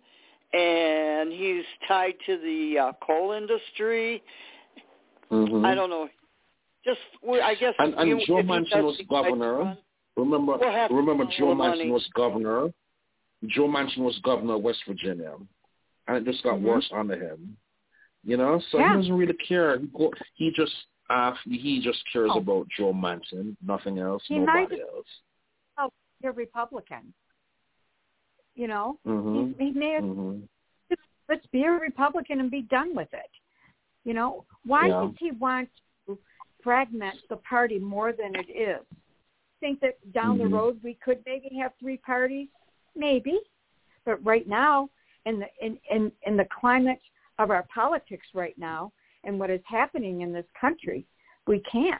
and he's tied to the uh, coal industry. Mm-hmm. I don't know. Just, I guess. And, and you, Joe if he Manchin does was decide to governor. run, Remember, we'll have to remember follow Joe the Manchin money. was governor. Joe Manchin was governor of West Virginia, and it just got Mhm. worse under him. You know, so Yeah. he doesn't really care. He, go, he just uh, he just cares Oh. about Joe Manchin, nothing else, He might nobody else. Oh, you're Republican. You know, Mm-hmm. he, he may have, Mm-hmm. let's be a Republican and be done with it. You know, why Yeah. does he want to fragment the party more than it is? Think that down Mhm. the road we could maybe have three parties? Maybe. But right now, in the in, in, in the climate of our politics right now and what is happening in this country, we can't.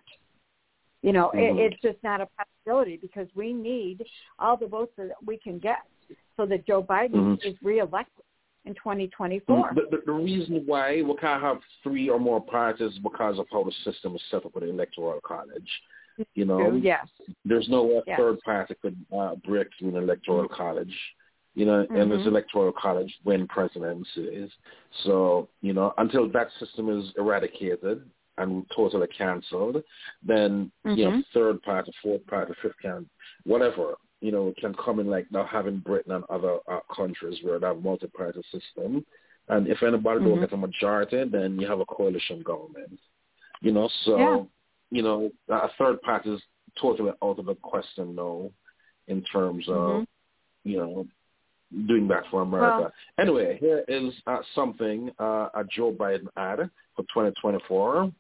You know, Mhm. it, it's just not a possibility because we need all the votes that we can get so that Joe Biden Mhm. is reelected in twenty twenty-four. The, the, the reason why we can't have three or more parties is because of how the system is set up with the Electoral College. You know, Yes. there's no way a Yes. third party could uh, break through an Electoral College. You know, Mhm. and this Electoral College win presidencies. So, you know, until that system is eradicated and totally canceled, then, you know, Mhm. third party, fourth party, fifth party, whatever, you know, can come in like now having Britain and other uh, countries where they have multi-party system. And if anybody Mhm. don't get a majority, then you have a coalition government. You know, so, Yeah. you know, a third party is totally out of the question now in terms of, Mhm. you know, doing that for America. Well, anyway, here is uh, something uh, a Joe Biden ad for twenty twenty-four.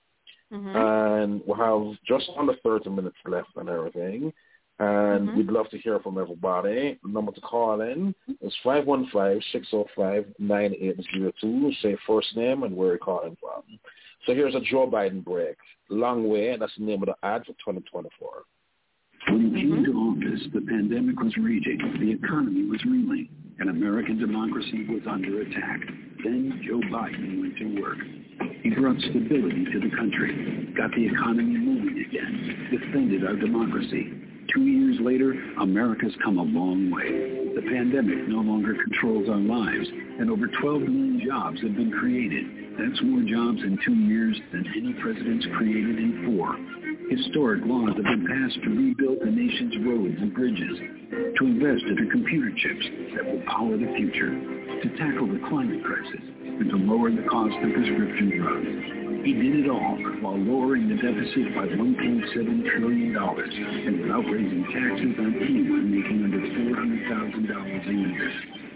Mhm. And we have just under thirty minutes left and everything. And Mhm. we'd love to hear from everybody. The number to call in is five one five, six oh five, nine eight zero two. Say first name and where you're calling from. So here's a Joe Biden break. Long way, that's the name of the ad for twenty twenty-four. When he came to office, the pandemic was raging, the economy was reeling, and American democracy was under attack. Then Joe Biden went to work. He brought stability to the country, got the economy moving again, defended our democracy. Two years later, America's come a long way. The pandemic no longer controls our lives, and over twelve million jobs have been created. That's more jobs in two years than any president's created in four. Historic laws have been passed to rebuild the nation's roads and bridges, to invest in the computer chips that will power the future, to tackle the climate crisis, and to lower the cost of prescription drugs. He did it all while lowering the deficit by one point seven trillion dollars and without raising taxes on anyone making under four hundred thousand dollars a year.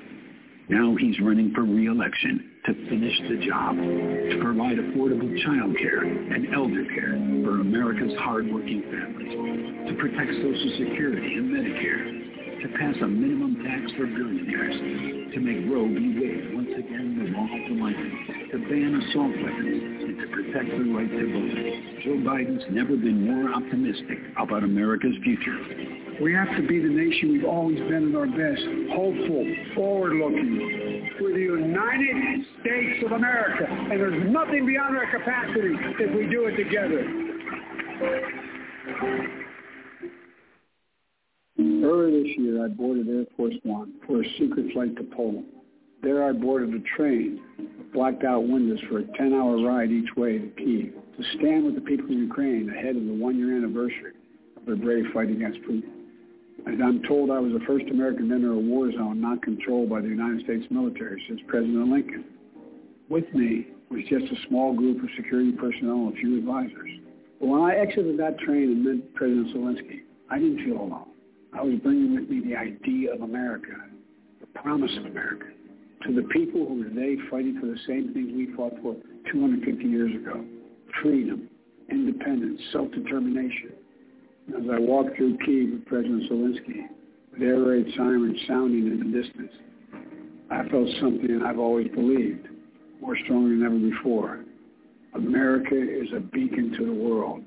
Now he's running for re-election to finish the job, to provide affordable child care and elder care for America's hardworking families, to protect Social Security and Medicare, to pass a minimum tax for billionaires, to make Roe v. Wade once again the law of the land, to ban assault weapons, and to protect the right to vote. Joe Biden's never been more optimistic about America's future. We have to be the nation we've always been at our best, hopeful, forward-looking. We're the United States of America, and there's nothing beyond our capacity if we do it together. Earlier this year, I boarded Air Force One for a secret flight to Poland. There I boarded a train with blacked out windows for a ten-hour ride each way to Kyiv to stand with the people of Ukraine ahead of the one-year anniversary of their brave fight against Putin. As I'm told, I was the first American to enter a war zone not controlled by the United States military since President Lincoln. With me was just a small group of security personnel and a few advisors. But when I exited that train and met President Zelensky, I didn't feel alone. I was bringing with me the idea of America, the promise of America, to the people who are today fighting for the same things we fought for two hundred fifty years ago: freedom, independence, self-determination. As I walked through Kyiv with President Zelensky, with air raid sirens sounding in the distance, I felt something I've always believed, more strongly than ever before. America is a beacon to the world.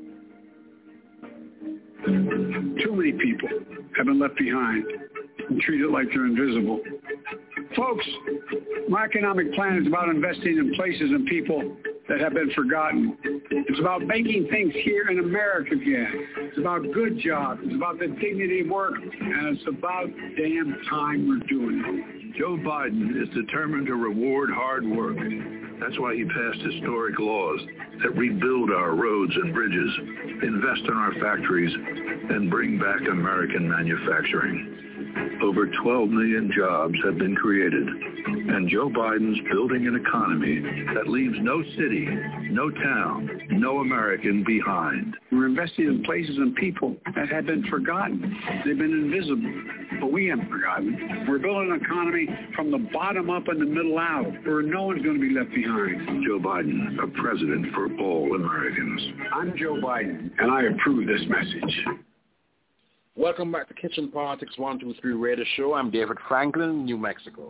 Too many people have been left behind and treated like they're invisible. Folks, my economic plan is about investing in places and people that have been forgotten. It's about making things here in America again. It's about good jobs. It's about the dignity of work. And it's about damn time we're doing it. Joe Biden is determined to reward hard work. That's why he passed historic laws that rebuild our roads and bridges, invest in our factories, and bring back American manufacturing. Over twelve million jobs have been created, and Joe Biden's building an economy that leaves no city, no town, no American behind. We're investing in places and people that have been forgotten. They've been invisible, but we haven't forgotten. We're building an economy from the bottom up and the middle out, where no one's going to be left behind. Joe Biden, a president for all Americans. I'm Joe Biden, and I approve this message. Welcome back to Kitchen Politics one two three Radio Show. I'm David Franklin, New Mexico.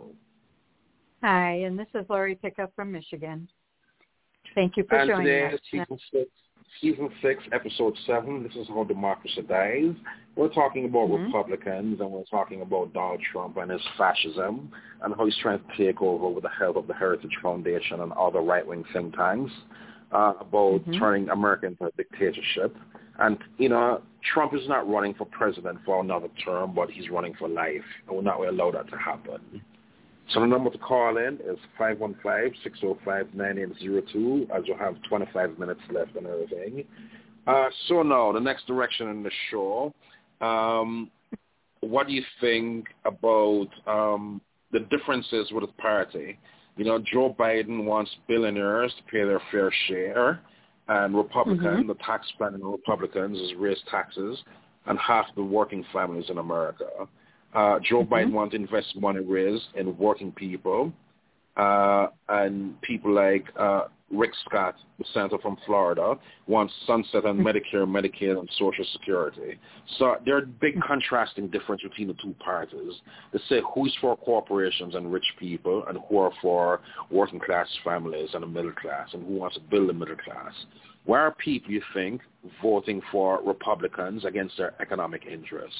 Hi, and this is Lori Pickup from Michigan. Thank you for and joining today us. is season six, season six, episode seven. This is How Democracy Dies. We're talking about mm-hmm. Republicans, and we're talking about Donald Trump and his fascism and how he's trying to take over with the help of the Heritage Foundation and other right-wing think tanks uh, about mm-hmm. turning America into a dictatorship. And, you know, Trump is not running for president for another term, but he's running for life. And we're not going to allow that to happen. So the number to call in is five one five, six oh five, nine eight zero two, as you have twenty-five minutes left and everything. Uh, so now, the next direction in the show, um, what do you think about um, the differences with the party? You know, Joe Biden wants billionaires to pay their fair share. And Republican, mm-hmm. the tax plan in Republicans is raise taxes on half the working families in America. Uh, Joe mm-hmm. Biden wants to invest money raised in working people uh, and people like uh, Rick Scott, the senator from Florida, wants sunset on mm-hmm. Medicare, Medicaid, and Social Security. So there are big contrasting difference between the two parties. They say who's for corporations and rich people and who are for working class families and the middle class and who wants to build the middle class. Why are people, you think, voting for Republicans against their economic interests?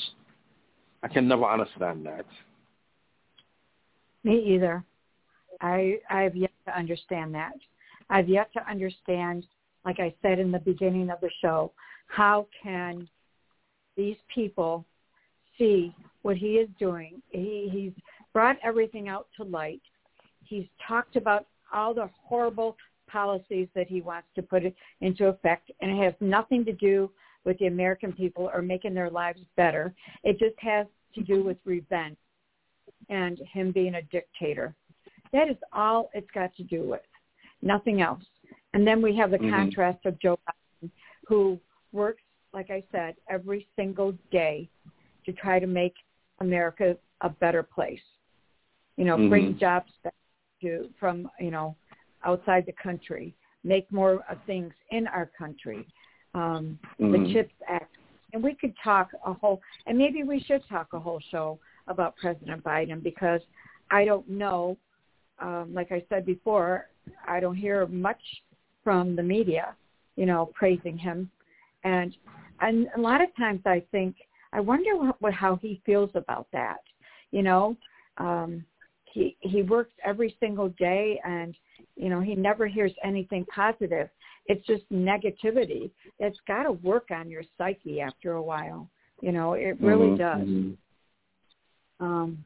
I can never understand that. Me either. I I've yet to understand that. I've yet to understand, like I said in the beginning of the show, how can these people see what he is doing? He, he's brought everything out to light. He's talked about all the horrible policies that he wants to put into effect, and it has nothing to do with the American people or making their lives better. It just has to do with revenge and him being a dictator. That is all it's got to do with. Nothing else. And then we have the mm-hmm. contrast of Joe Biden, who works, like I said, every single day to try to make America a better place. You know, mm-hmm. bring jobs back to from, you know, outside the country, make more of things in our country, um, mm-hmm. the CHIPS Act. And we could talk a whole, and maybe we should talk a whole show about President Biden, because I don't know, um, like I said before, I don't hear much from the media, you know, praising him. And, and a lot of times I think, I wonder what, what how he feels about that. You know, um, he he works every single day, and, you know, he never hears anything positive. It's just negativity. It's got to work on your psyche after a while. You know, it really mm-hmm. does. Mm-hmm. Um,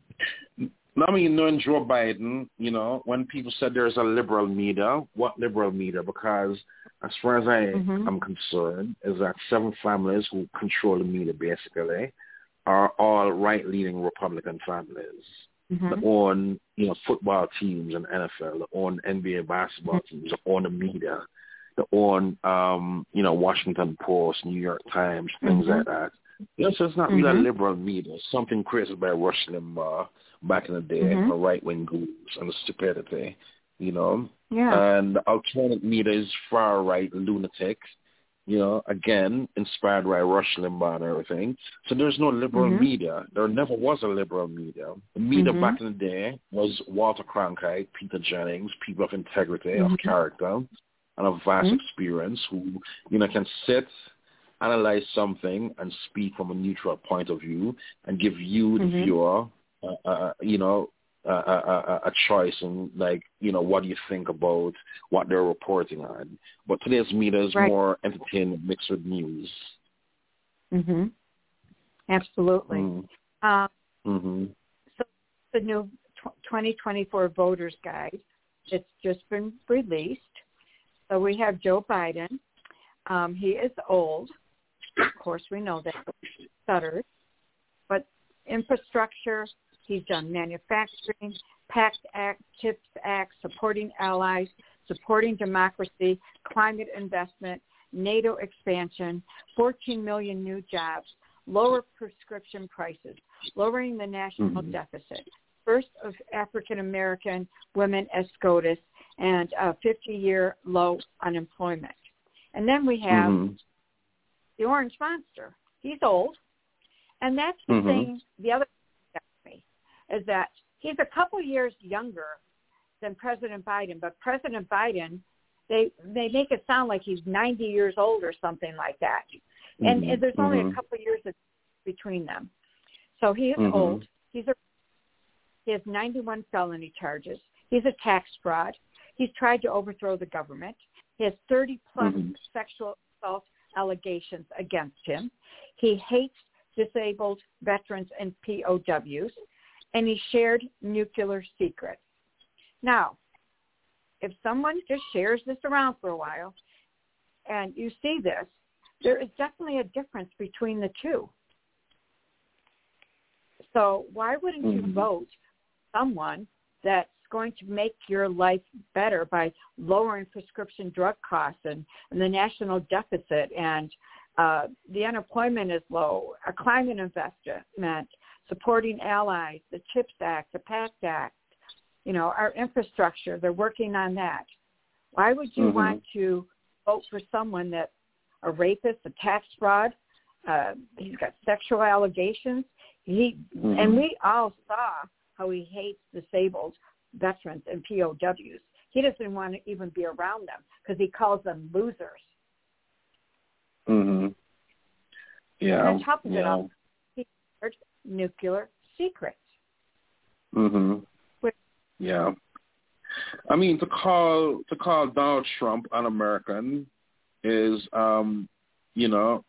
I mean, knowing Joe Biden, you know, when people said there's a liberal media, what liberal media? Because as far as I mm-hmm. am concerned, is that seven families who control the media basically are all right-leaning Republican families. Mm-hmm. They own, you know, football teams and N F L. They own N B A basketball mm-hmm. teams. They own the media. They own, um, you know, Washington Post, New York Times, things mm-hmm. like that. You know, so it's not mm-hmm. really a liberal media. It's something created by Rush Limbaugh back in the day, mm-hmm. the right-wing groups and the stupidity, you know. Yeah. And the alternate media is far-right lunatics you know, again, inspired by Rush Limbaugh and everything. So there's no liberal Mhm. media. There never was a liberal media. The media Mhm. back in the day was Walter Cronkite, Peter Jennings, people of integrity, Mhm. of character, and of vast Mhm. experience who, you know, can sit, analyze something, and speak from a neutral point of view and give you, the Mhm. viewer, uh, uh, you know, a, a, a choice and, like, you know, what do you think about what they're reporting on. But today's media is Right. more entertainment mixed with news. Mhm. Absolutely. Mm. Um, Mm-hmm. so the new twenty twenty-four voters guide, it's just been released. So we have Joe Biden. Um, he is old. Of course, we know that. Stutters. But infrastructure, he's done manufacturing, PACT Act, CHIPS Act, supporting allies, supporting democracy, climate investment, NATO expansion, fourteen million new jobs, lower prescription prices, lowering the national Mhm. deficit, first of African-American women as SCOTUS, and a fifty-year low unemployment. And then we have Mhm. the Orange Monster. He's old. And that's the Mhm. thing, the other thing that got me, is that he's a couple years younger than President Biden. But President Biden, they they make it sound like he's ninety years old or something like that. And, Mhm. and there's only Mhm. a couple years between them. So he is Mhm. old. He's a, he has ninety-one felony charges. He's a tax fraud. He's tried to overthrow the government. He has thirty-plus Mhm. sexual assault allegations against him. He hates disabled veterans and P O Ws, and he shared nuclear secrets. Now, if someone just shares this around for a while, and you see this, there is definitely a difference between the two. So why wouldn't you Mhm. vote someone that's going to make your life better by lowering prescription drug costs and, and the national deficit, and uh, the unemployment is low, a climate investment, supporting allies, the CHIPS Act, the PACT Act, you know, our infrastructure, they're working on that. Why would you Mhm. want to vote for someone that's a rapist, a tax fraud, uh, he's got sexual allegations, he Mhm. and we all saw how he hates disabled veterans and P O Ws. He doesn't want to even be around them because he calls them losers. Mhm. Yeah. And on top of it yeah. all, he shared nuclear secrets. Mhm. Which, Yeah. I mean, to call to call Donald Trump un American is, um, you know,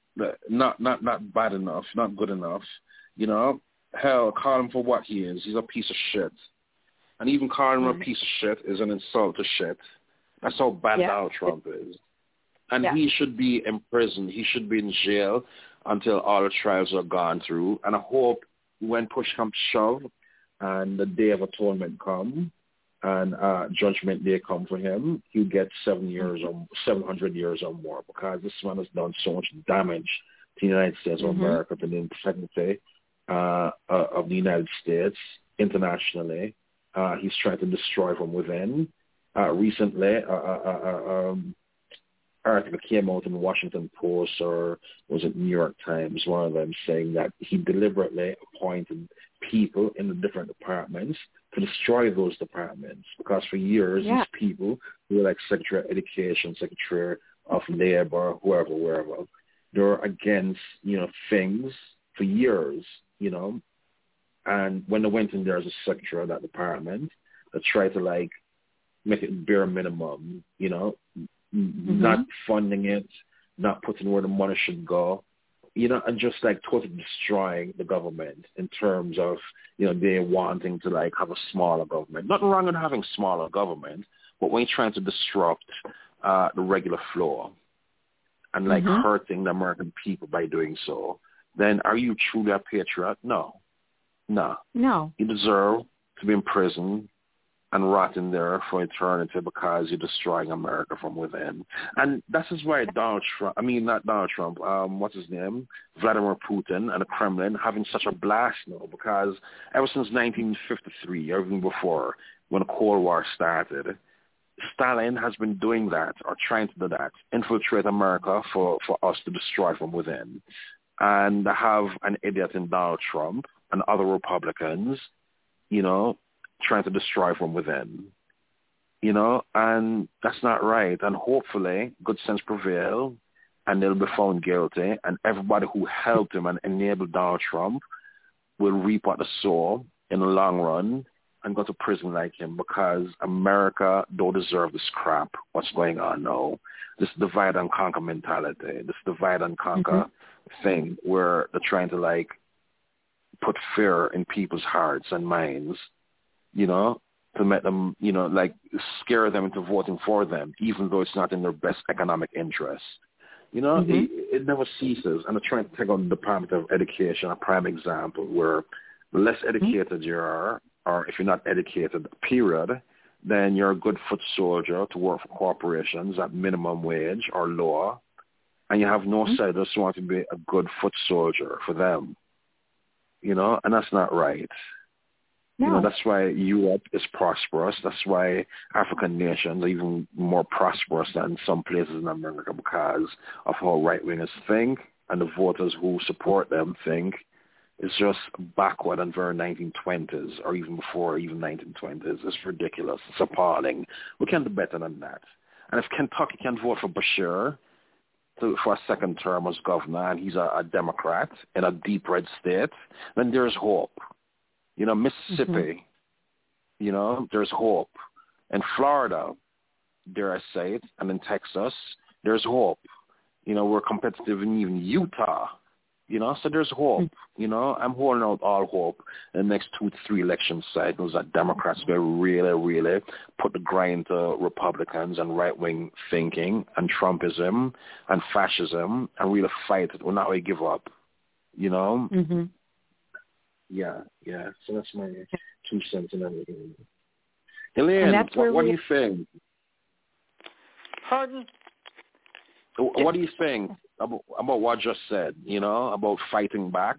not not not bad enough, not good enough. You know, hell, call him for what he is. He's a piece of shit. And even calling him Mhm. a piece of shit is an insult to shit. That's how bad Yeah. Donald Trump is. And Yeah. he should be in prison. He should be in jail until all the trials are gone through. And I hope when push comes to shove and the day of atonement come and uh, judgment day come for him, he'll get seven years or seven hundred years or more, because this man has done so much damage to the United States of Mhm. America, to the integrity uh, uh, of the United States internationally. Uh, he's trying to destroy from within. Uh, recently, uh, uh, uh, um, article came out in the Washington Post, or was it New York Times, one of them, saying that he deliberately appointed people in the different departments to destroy those departments, because for years Yeah. these people who were like Secretary of Education, Secretary of Labor, whoever, wherever, they were against, you know, things for years, you know, and when they went in there as a secretary of that department, they tried to like make it bare minimum, you know, Mm-hmm. not funding it, not putting where the money should go, you know, and just like totally destroying the government in terms of, you know, they wanting to like have a smaller government. Nothing wrong with having smaller government, but when you're trying to disrupt uh, the regular flow and like Mhm. hurting the American people by doing so, then are you truly a patriot? No. No. No. You deserve to be in prison and rot in there for eternity because you're destroying America from within. And this is why Donald Trump, I mean, not Donald Trump, um, what's his name? Vladimir Putin and the Kremlin having such a blast now, because ever since nineteen fifty-three, or even before, when the Cold War started, Stalin has been doing that or trying to do that, infiltrate America for, for us to destroy from within. And have an idiot in Donald Trump and other Republicans, you know, trying to destroy from within. You know, and that's not right. And hopefully good sense prevail and they'll be found guilty, and everybody who helped him and enabled Donald Trump will reap what they sow in the long run and go to prison like him, because America don't deserve this crap, what's going on now. This divide and conquer mentality, this divide and conquer mm-hmm. thing where they're trying to, like, put fear in people's hearts and minds, you know, to make them, you know, like scare them into voting for them, even though it's not in their best economic interest. You know, mm-hmm. it, it never ceases. And I'm trying to take on the Department of Education, a prime example, where the less educated mm-hmm. you are, or if you're not educated, period, then you're a good foot soldier to work for corporations at minimum wage or lower, and you have no mm-hmm. say just want to be a good foot soldier for them. You know, and that's not right. No. You know, that's why Europe is prosperous. That's why African nations are even more prosperous than some places in America, because of how right-wingers think and the voters who support them think. It's just backward and very nineteen twenties, or even before even nineteen twenties. It's ridiculous. It's appalling. We can do better than that. And if Kentucky can vote for Bashir to, for a second term as governor, and he's a, a Democrat in a deep red state, then there's hope. You know, Mississippi, mm-hmm. you know, there's hope. In Florida, dare I say it, and in Texas, there's hope. You know, we're competitive in even Utah, you know, so there's hope. Mm-hmm. You know, I'm holding out all hope in the next two to three election cycles that Democrats will really, really put the grind to Republicans and right-wing thinking and Trumpism and fascism and really fight it. We'll not really give up, you know. Mm-hmm. Yeah, yeah. So that's my two cents and everything. Elaine, what, what do you think? Pardon? What do you think about, about what I just said, you know, about fighting back?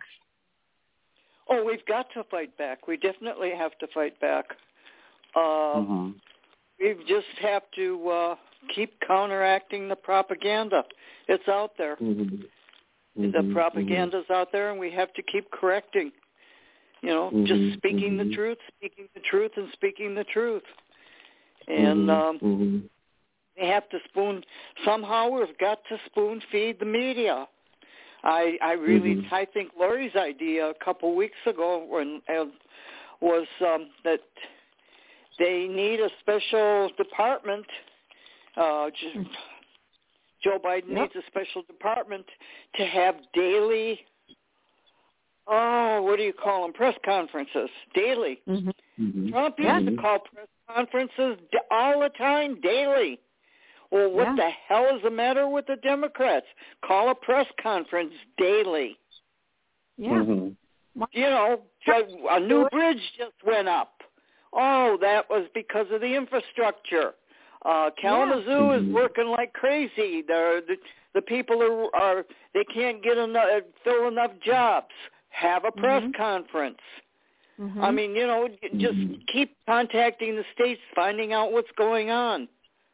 Oh, we've got to fight back. We definitely have to fight back. Uh, mm-hmm. We just have to uh, keep counteracting the propaganda. It's out there. Mm-hmm. The mm-hmm. propaganda's mm-hmm. out there, and we have to keep correcting. You know, mm-hmm. just speaking mm-hmm. the truth, speaking the truth, and speaking the truth. And mm-hmm. um, mm-hmm. we have to spoon, somehow we've got to spoon feed the media. I I really, mm-hmm. I think Lori's idea a couple weeks ago when, uh, was um, that they need a special department. Uh, just, Joe Biden yep. needs a special department to have daily, oh, what do you call them, press conferences, daily. Mm-hmm. Mm-hmm. Trump used mm-hmm. to call press conferences all the time, daily. Well, what yeah. the hell is the matter with the Democrats? Call a press conference daily. Yeah. Mm-hmm. You know, a new bridge just went up. Oh, that was because of the infrastructure. Uh, Kalamazoo yeah. mm-hmm. is working like crazy. The, the the people are are they can't get enough fill enough jobs. Have a press mm-hmm. conference. Mm-hmm. I mean, you know, just mm-hmm. keep contacting the states, finding out what's going on.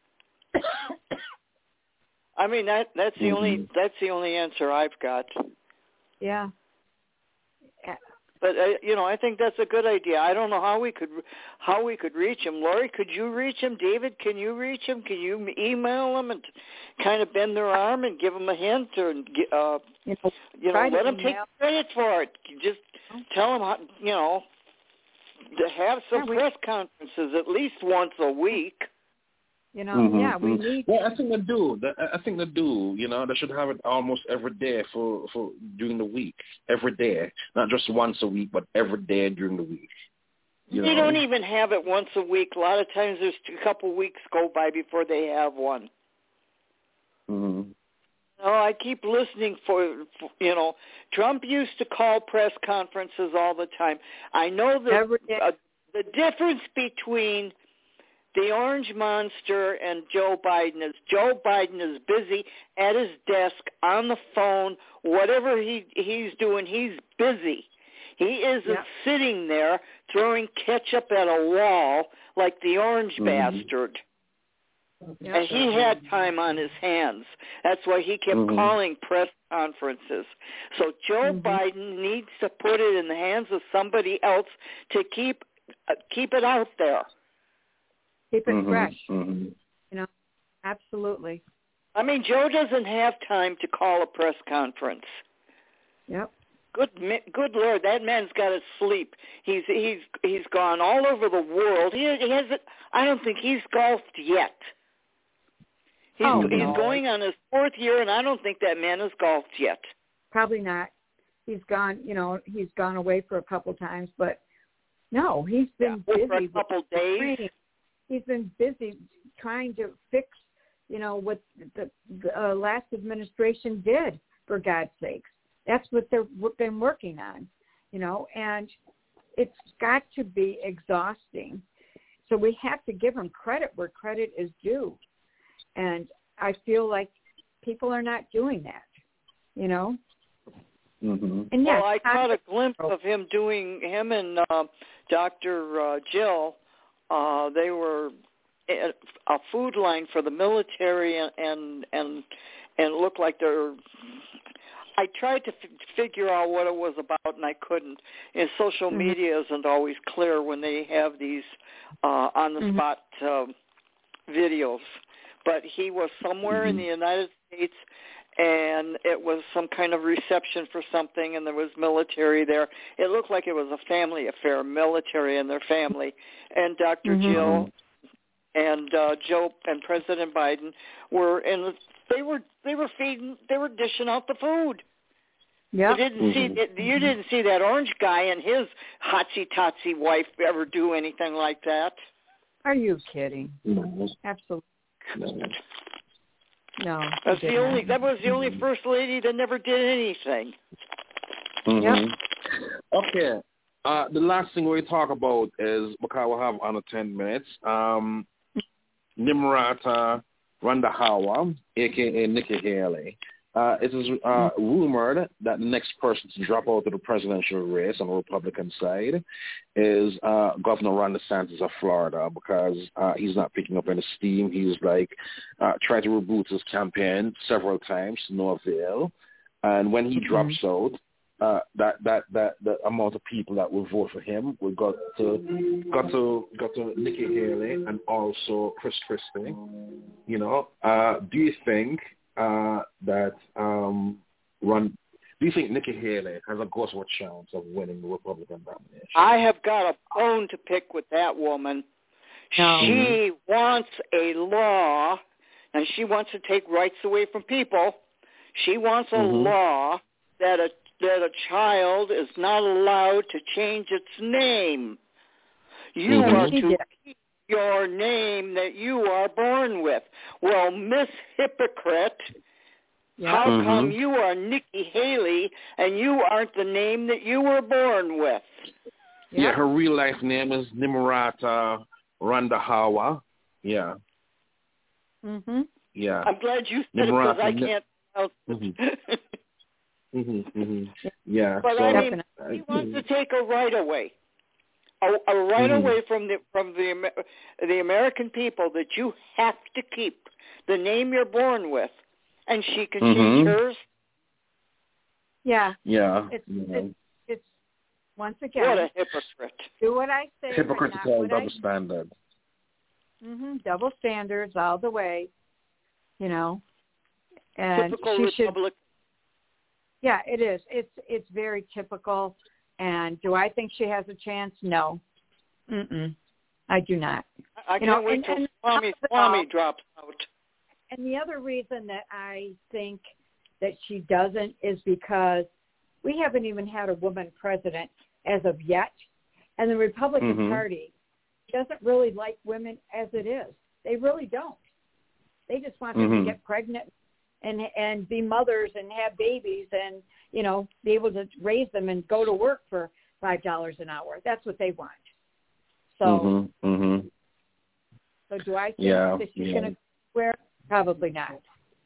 I mean, that that's the mm-hmm. only that's the only answer I've got. Yeah. But uh, you know, I think that's a good idea. I don't know how we could how we could reach him. Lori, could you reach him? David, can you reach him? Can you email him and kind of bend their arm and give him a hint, or uh, you know, you know let him email. take credit for it? Just tell him how, you know, to have some yeah, press conferences at least once a week. You know, mm-hmm. yeah, we need. Well, I think they do. I think they do. You know, they should have it almost every day for, for during the week. Every day, not just once a week, but every day during the week. You they know? don't even have it once a week. A lot of times, there's a couple weeks go by before they have one. Mm-hmm. Oh, I keep listening for, for, you know, Trump used to call press conferences all the time. I know that uh, the difference between the Orange Monster and Joe Biden is Joe Biden is busy at his desk, on the phone, whatever he he's doing, he's busy. He isn't yeah. sitting there throwing ketchup at a wall like the Orange mm-hmm. bastard. Yep. And he had time on his hands. That's why he kept Mhm. calling press conferences. So Joe Mhm. Biden needs to put it in the hands of somebody else to keep uh, keep it out there. Keep it Mhm. fresh. Mhm. You know, absolutely. I mean, Joe doesn't have time to call a press conference. Yep. Good, mi- good Lord, that man's got to sleep. He's he's he's gone all over the world. He, he hasn't. I don't think he's golfed yet. He's Oh, he's no. going on his fourth year, and I don't think that man has golfed yet. Probably not. He's gone. You know, he's gone away for a couple times, but no, he's been Yeah, busy for a with couple days. training. He's been busy trying to fix, you know, what the, the uh, last administration did. For God's sakes, that's what they're what they're working on, you know, and it's got to be exhausting. So we have to give him credit where credit is due, and I feel like people are not doing that, you know. Mm-hmm. And yes, well, I caught a glimpse of him doing him and uh, Doctor Uh, Jill. Uh, they were a, a food line for the military, and and and, and it looked like they're. I tried to f- figure out what it was about, and I couldn't. And social Mm-hmm. media isn't always clear when they have these uh, on-the-spot mm-hmm. uh, videos. But he was somewhere mm-hmm. in the United States, and it was some kind of reception for something, and there was military there. It looked like it was a family affair, military and their family. And Doctor Mm-hmm. Jill and uh, Joe and President Biden were in the They were they were feeding they were dishing out the food. Yeah. You didn't mm-hmm. see you didn't see that orange guy and his hotsy totsy wife ever do anything like that. Are you kidding? No. Absolutely. No. That's the only that was the only first lady that never did anything. Mm-hmm. Yep. Okay. Uh, the last thing we talk about is, because we have under ten minutes, um, Nimrata Randhawa, a k a. Nikki Haley. Uh, it is uh, rumored that the next person to drop out of the presidential race on the Republican side is uh, Governor Ron DeSantis of Florida, because uh, he's not picking up any steam. He's like uh, tried to reboot his campaign several times, no avail. And when he mm-hmm. drops out, uh, that that that the amount of people that will vote for him will got to got to got to Nikki Haley and also Chris Christie. You know, uh, do you think uh, that um, Ron? Do you think Nikki Haley has a ghost of a chance of winning the Republican nomination? I have got a bone to pick with that woman. No. She wants a law, and she wants to take rights away from people. She wants a mm-hmm. law that a that a child is not allowed to change its name. You mm-hmm. are to keep your name that you are born with. Well, Miss Hypocrite, yeah. how mm-hmm. come you are Nikki Haley and you aren't the name that you were born with? Yeah, yeah her real life name is Nimrata Randhawa. Yeah. Mm-hmm. Yeah. I'm glad you said Nimrata, it because I can't pronounce it. Mm-hmm. Mm-hmm, mm-hmm. Yeah, but so, I mean, he wants to take a right away, a, a right mm-hmm. away from the from the the American people that you have to keep the name you're born with, and she can mm-hmm. change hers. Yeah. Yeah. It's, yeah. it's it's once again. What a hypocrite! Do what I say. Hypocritical double I... standard. Mm-hmm. Double standards all the way. You know, and Typical she Republic. should. Yeah, it is. It's it's very typical. And do I think she has a chance? No. Mm-mm. I do not. I you can't know, wait and, till and Swami, Swami drops out. And the other reason that I think that she doesn't is because we haven't even had a woman president as of yet. And the Republican mm-hmm. Party doesn't really like women as it is. They really don't. They just want them mm-hmm. to get pregnant and and be mothers and have babies and, you know, be able to raise them and go to work for five dollars an hour. That's what they want. So, mm-hmm. Mm-hmm. so do I think yeah, that she's yeah. going to wear? Probably not.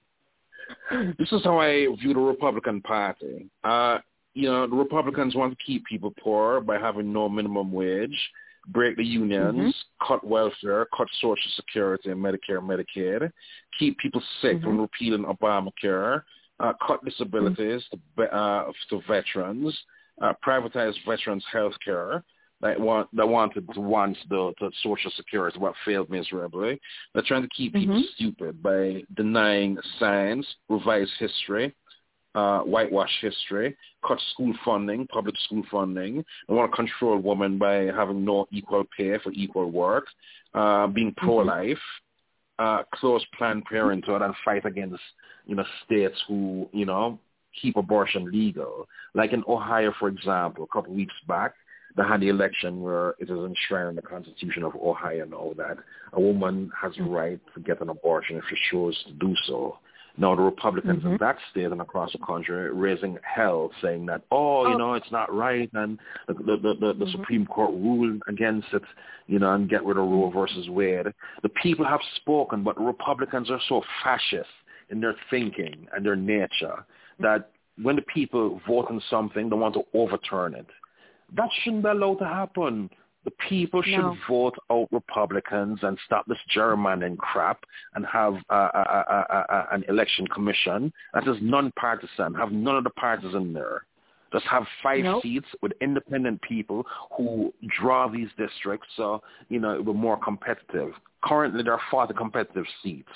This is how I view the Republican Party. Uh, you know, the Republicans want to keep people poor by having no minimum wage, break the unions, mm-hmm. cut welfare, cut Social Security and Medicare, Medicaid, keep people sick mm-hmm. from repealing Obamacare, uh, cut disabilities mm-hmm. to, uh, to veterans, uh, privatize veterans' health care. That want that wanted to want the, the Social Security, what failed miserably. They're trying to keep people mm-hmm. stupid by denying science, revise history, uh, whitewash history, cut school funding, public school funding. They want to control women by having no equal pay for equal work, uh, being pro-life, uh, close Planned Parenthood, and fight against you know states who you know keep abortion legal. Like in Ohio, for example, a couple of weeks back. They had the election where it is enshrined in the Constitution of Ohio now that a woman has the right to get an abortion if she chose to do so. Now, the Republicans mm-hmm. in that state and across the country raising hell, saying that, oh, you oh. know, it's not right, and the, the, the, the, the mm-hmm. Supreme Court ruled against it, you know, and get rid of Roe versus Wade. The people have spoken, but the Republicans are so fascist in their thinking and their nature that when the people vote on something, they want to overturn it. That shouldn't be allowed to happen. The people should no. vote out Republicans and stop this gerrymandering crap and have uh, uh, uh, uh, uh, an election commission that is non-partisan, have none of the parties in there. Just have five nope. seats with independent people who draw these districts so, you know, it will be more competitive. Currently, there are forty competitive seats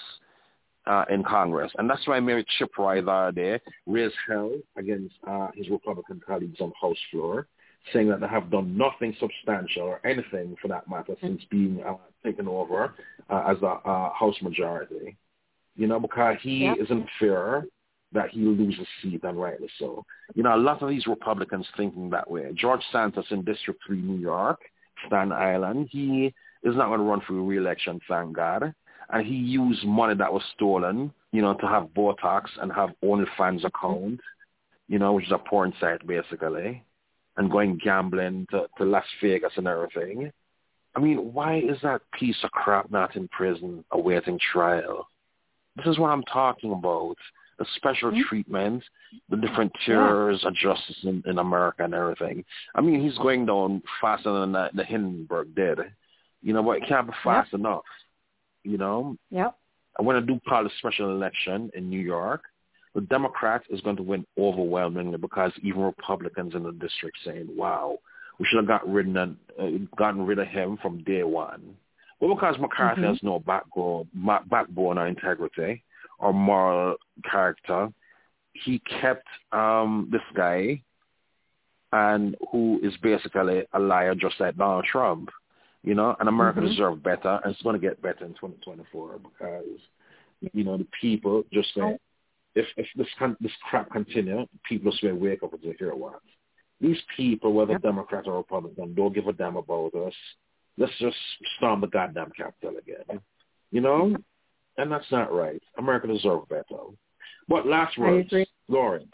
uh, in Congress. And that's why Mary Chip Roy the other day raised hell against uh, his Republican colleagues on House floor, saying that they have done nothing substantial or anything for that matter since being uh, taken over uh, as a uh, House majority. You know, because he yep. isn't fair that he'll lose a seat, and rightly so. You know, a lot of these Republicans thinking that way. George Santos in District three, New York, Staten Island, he is not going to run for re-election, thank God. And he used money that was stolen, you know, to have Botox and have OnlyFans account, you know, which is a porn site basically, and going gambling to, to Las Vegas and everything. I mean, why is that piece of crap not in prison awaiting trial? This is what I'm talking about. The special mm-hmm. treatment, the different tiers yeah. of justice in, in America and everything. I mean, he's going down faster than the, the Hindenburg did. You know, but it can't be fast yep. enough. You know? Yep. I want to do part of the special election in New York. The Democrats is going to win overwhelmingly because even Republicans in the district saying, wow, we should have got rid of, uh, gotten rid of him from day one. Well, because McCarthy mm-hmm. has no backbone, backbone or integrity or moral character, he kept um, this guy and who is basically a liar just like Donald Trump, you know, and America mm-hmm. deserves better, and it's going to get better in twenty twenty-four because, you know, the people just say, If if this con- this crap continue, people just will wake up and say, here what? These people, whether yep. Democrat or Republican, don't give a damn about us. Let's just storm the goddamn Capitol again. You know? And that's not right. America deserves better. But last words, Lauren.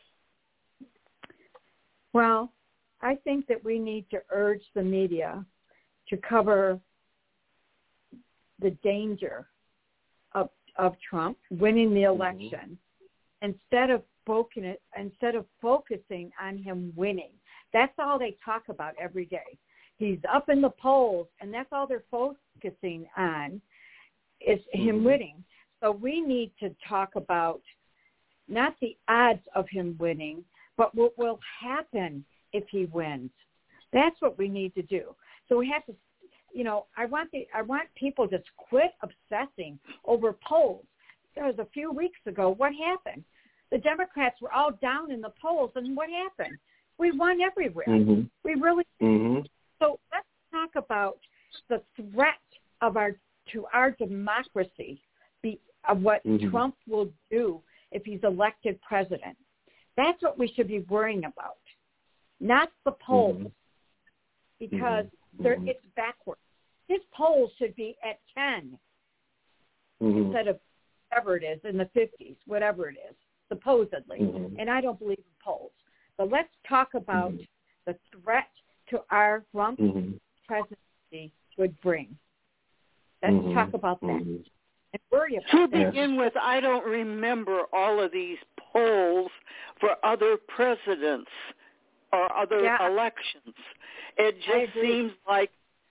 Well, I think that we need to urge the media to cover the danger of of Trump winning the election. Mm-hmm. Instead of focusing, instead of focusing on him winning. That's all they talk about every day. He's up in the polls, and that's all they're focusing on is him mm-hmm. winning. So we need to talk about not the odds of him winning, but what will happen if he wins. That's what we need to do. So we have to, you know, I want the I want people to quit obsessing over polls. There was a few weeks ago, what happened? The Democrats were all down in the polls, and what happened? We won everywhere. Mm-hmm. We really mm-hmm. So let's talk about the threat of our to our democracy, be, of what mm-hmm. Trump will do if he's elected president. That's what we should be worrying about, not the polls, mm-hmm. because mm-hmm. they're, it's backwards. His polls should be at ten mm-hmm. instead of whatever it is, in the fifties, whatever it is, supposedly. Mm-hmm. And I don't believe in polls. But let's talk about mm-hmm. the threat to our Trump mm-hmm. presidency would bring. Let's mm-hmm. talk about that mm-hmm. and worry about To that. begin with, I don't remember all of these polls for other presidents or other yeah. elections. It just seems like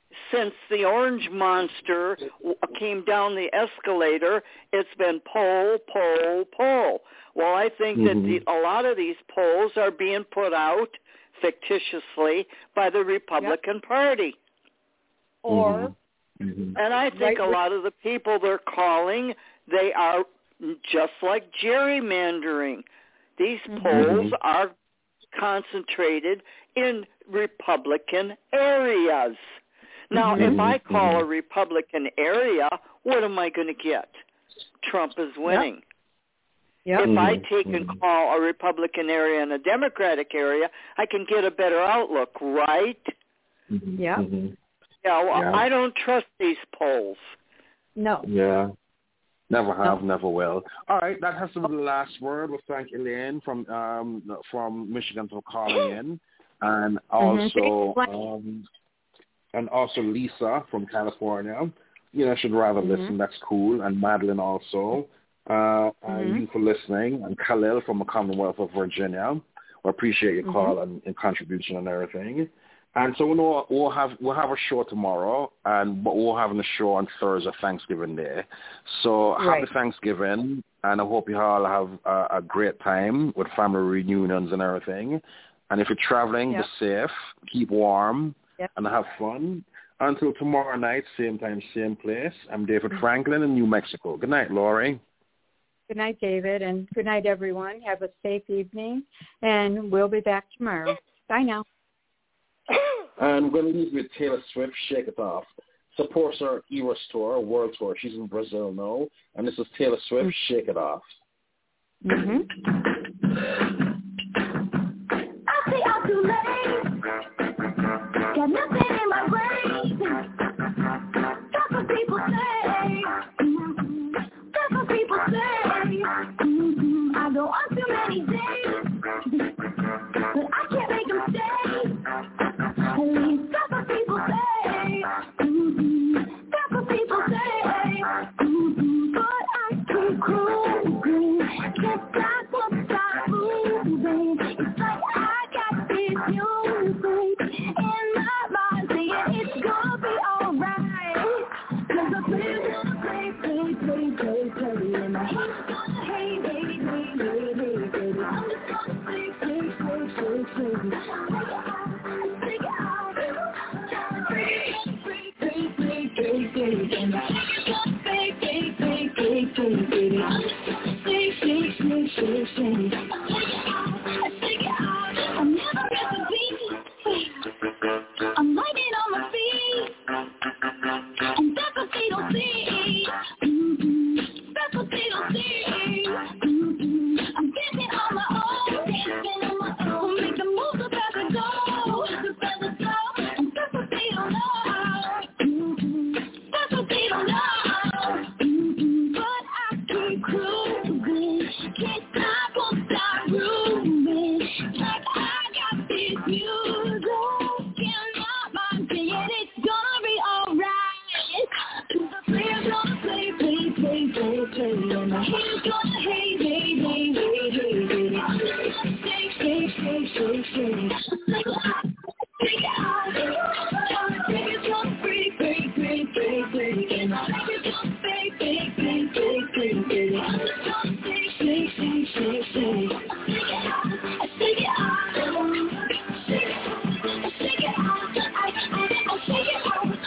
since the orange monster came down the escalator, it's been poll, poll, poll. Well, I think mm-hmm. that the, a lot of these polls are being put out fictitiously by the Republican yep. Party. Or, mm-hmm. and I think right, a lot of the people they're calling, they are just like gerrymandering. These mm-hmm. polls are concentrated in Republican areas. Now, mm-hmm. if I call a Republican area, what am I going to get? Trump is winning. Yep. Yep. If I take and call a Republican area and a Democratic area, I can get a better outlook, right? Mm-hmm. Yeah. Mm-hmm. Yeah, well, yeah. I don't trust these polls. No. Yeah. Never have, no. never will. All right, that has to be the last word. We thank Elaine from um, from Michigan for calling in, and also mm-hmm. um, and also Lisa from California. You know, should rather mm-hmm. listen. That's cool. And Madeline also. Uh, mm-hmm. and you for listening, and Khalil from the Commonwealth of Virginia. We appreciate your mm-hmm. call and, and contribution and everything. And so we'll, we'll have we'll have a show tomorrow, and but we'll have a show on Thursday, Thanksgiving Day. So right. happy Thanksgiving, and I hope you all have a, a great time with family reunions and everything. And if you're traveling, yep. be safe, keep warm, yep. and have fun. Until tomorrow night, same time, same place. I'm David mm-hmm. Franklin in New Mexico. Good night, Laurie. Good night, David, and good night, everyone. Have a safe evening, and we'll be back tomorrow. Bye now. And we're going to leave with Taylor Swift, Shake It Off. Supports her Eras Tour, World Tour. She's in Brazil now. And this is Taylor Swift, mm-hmm. Shake It Off. Mm-hmm. I see I'm too late. Got nothing in my brain. That's what people say. That's what people say. Mm-hmm. I go on too many days, but I can't make them stay. At least that's what people say. Mm-hmm. That's what people say. Mm-hmm. But I keep cruising. Can't stop, won't stop moving. It's like I got this music in my mind saying it's gonna be alright. Cause the play's gonna play, play, play, play, play. And my head's gonna hey, hey, hey, hey, hey, baby. I'm just gonna play, play, play, play, play. Take it out, take it out. Play, play, play, play, play, play. And my head's gonna play, play, play, play, play, baby. I'm just gonna play, play, play, play, play. Take it out, I'm never at the beat. I'm lighting on my feet. And that's what they don't see. Mm-hmm. That's what they don't see. Mm-hmm. I'm dancing on my own, dancing on my own. Make the moves about to go, about to go. And that's what they don't know. Mm-hmm. That's what they don't know. Mm-hmm. But I keep cruising, can't stop, won't stop moving. Like I got this music in my mind saying it's gonna be alright. Cause the player's gonna play, play, play, play, play. And the haters gonna hate, hate, hate, hate, hate, hate. I'm just gonna stay, stay, stay, stay, stay. Take it out, take it out. And the player's gonna break, break, break, break, break. And the player's gonna fake, fake, fake, fake, fake, fake. I'm just gonna stay, stay, stay, stay, stay. Take it out, take it out. Take it out, take it out. I, I, I take it out.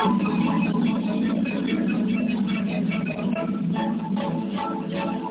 Thank you.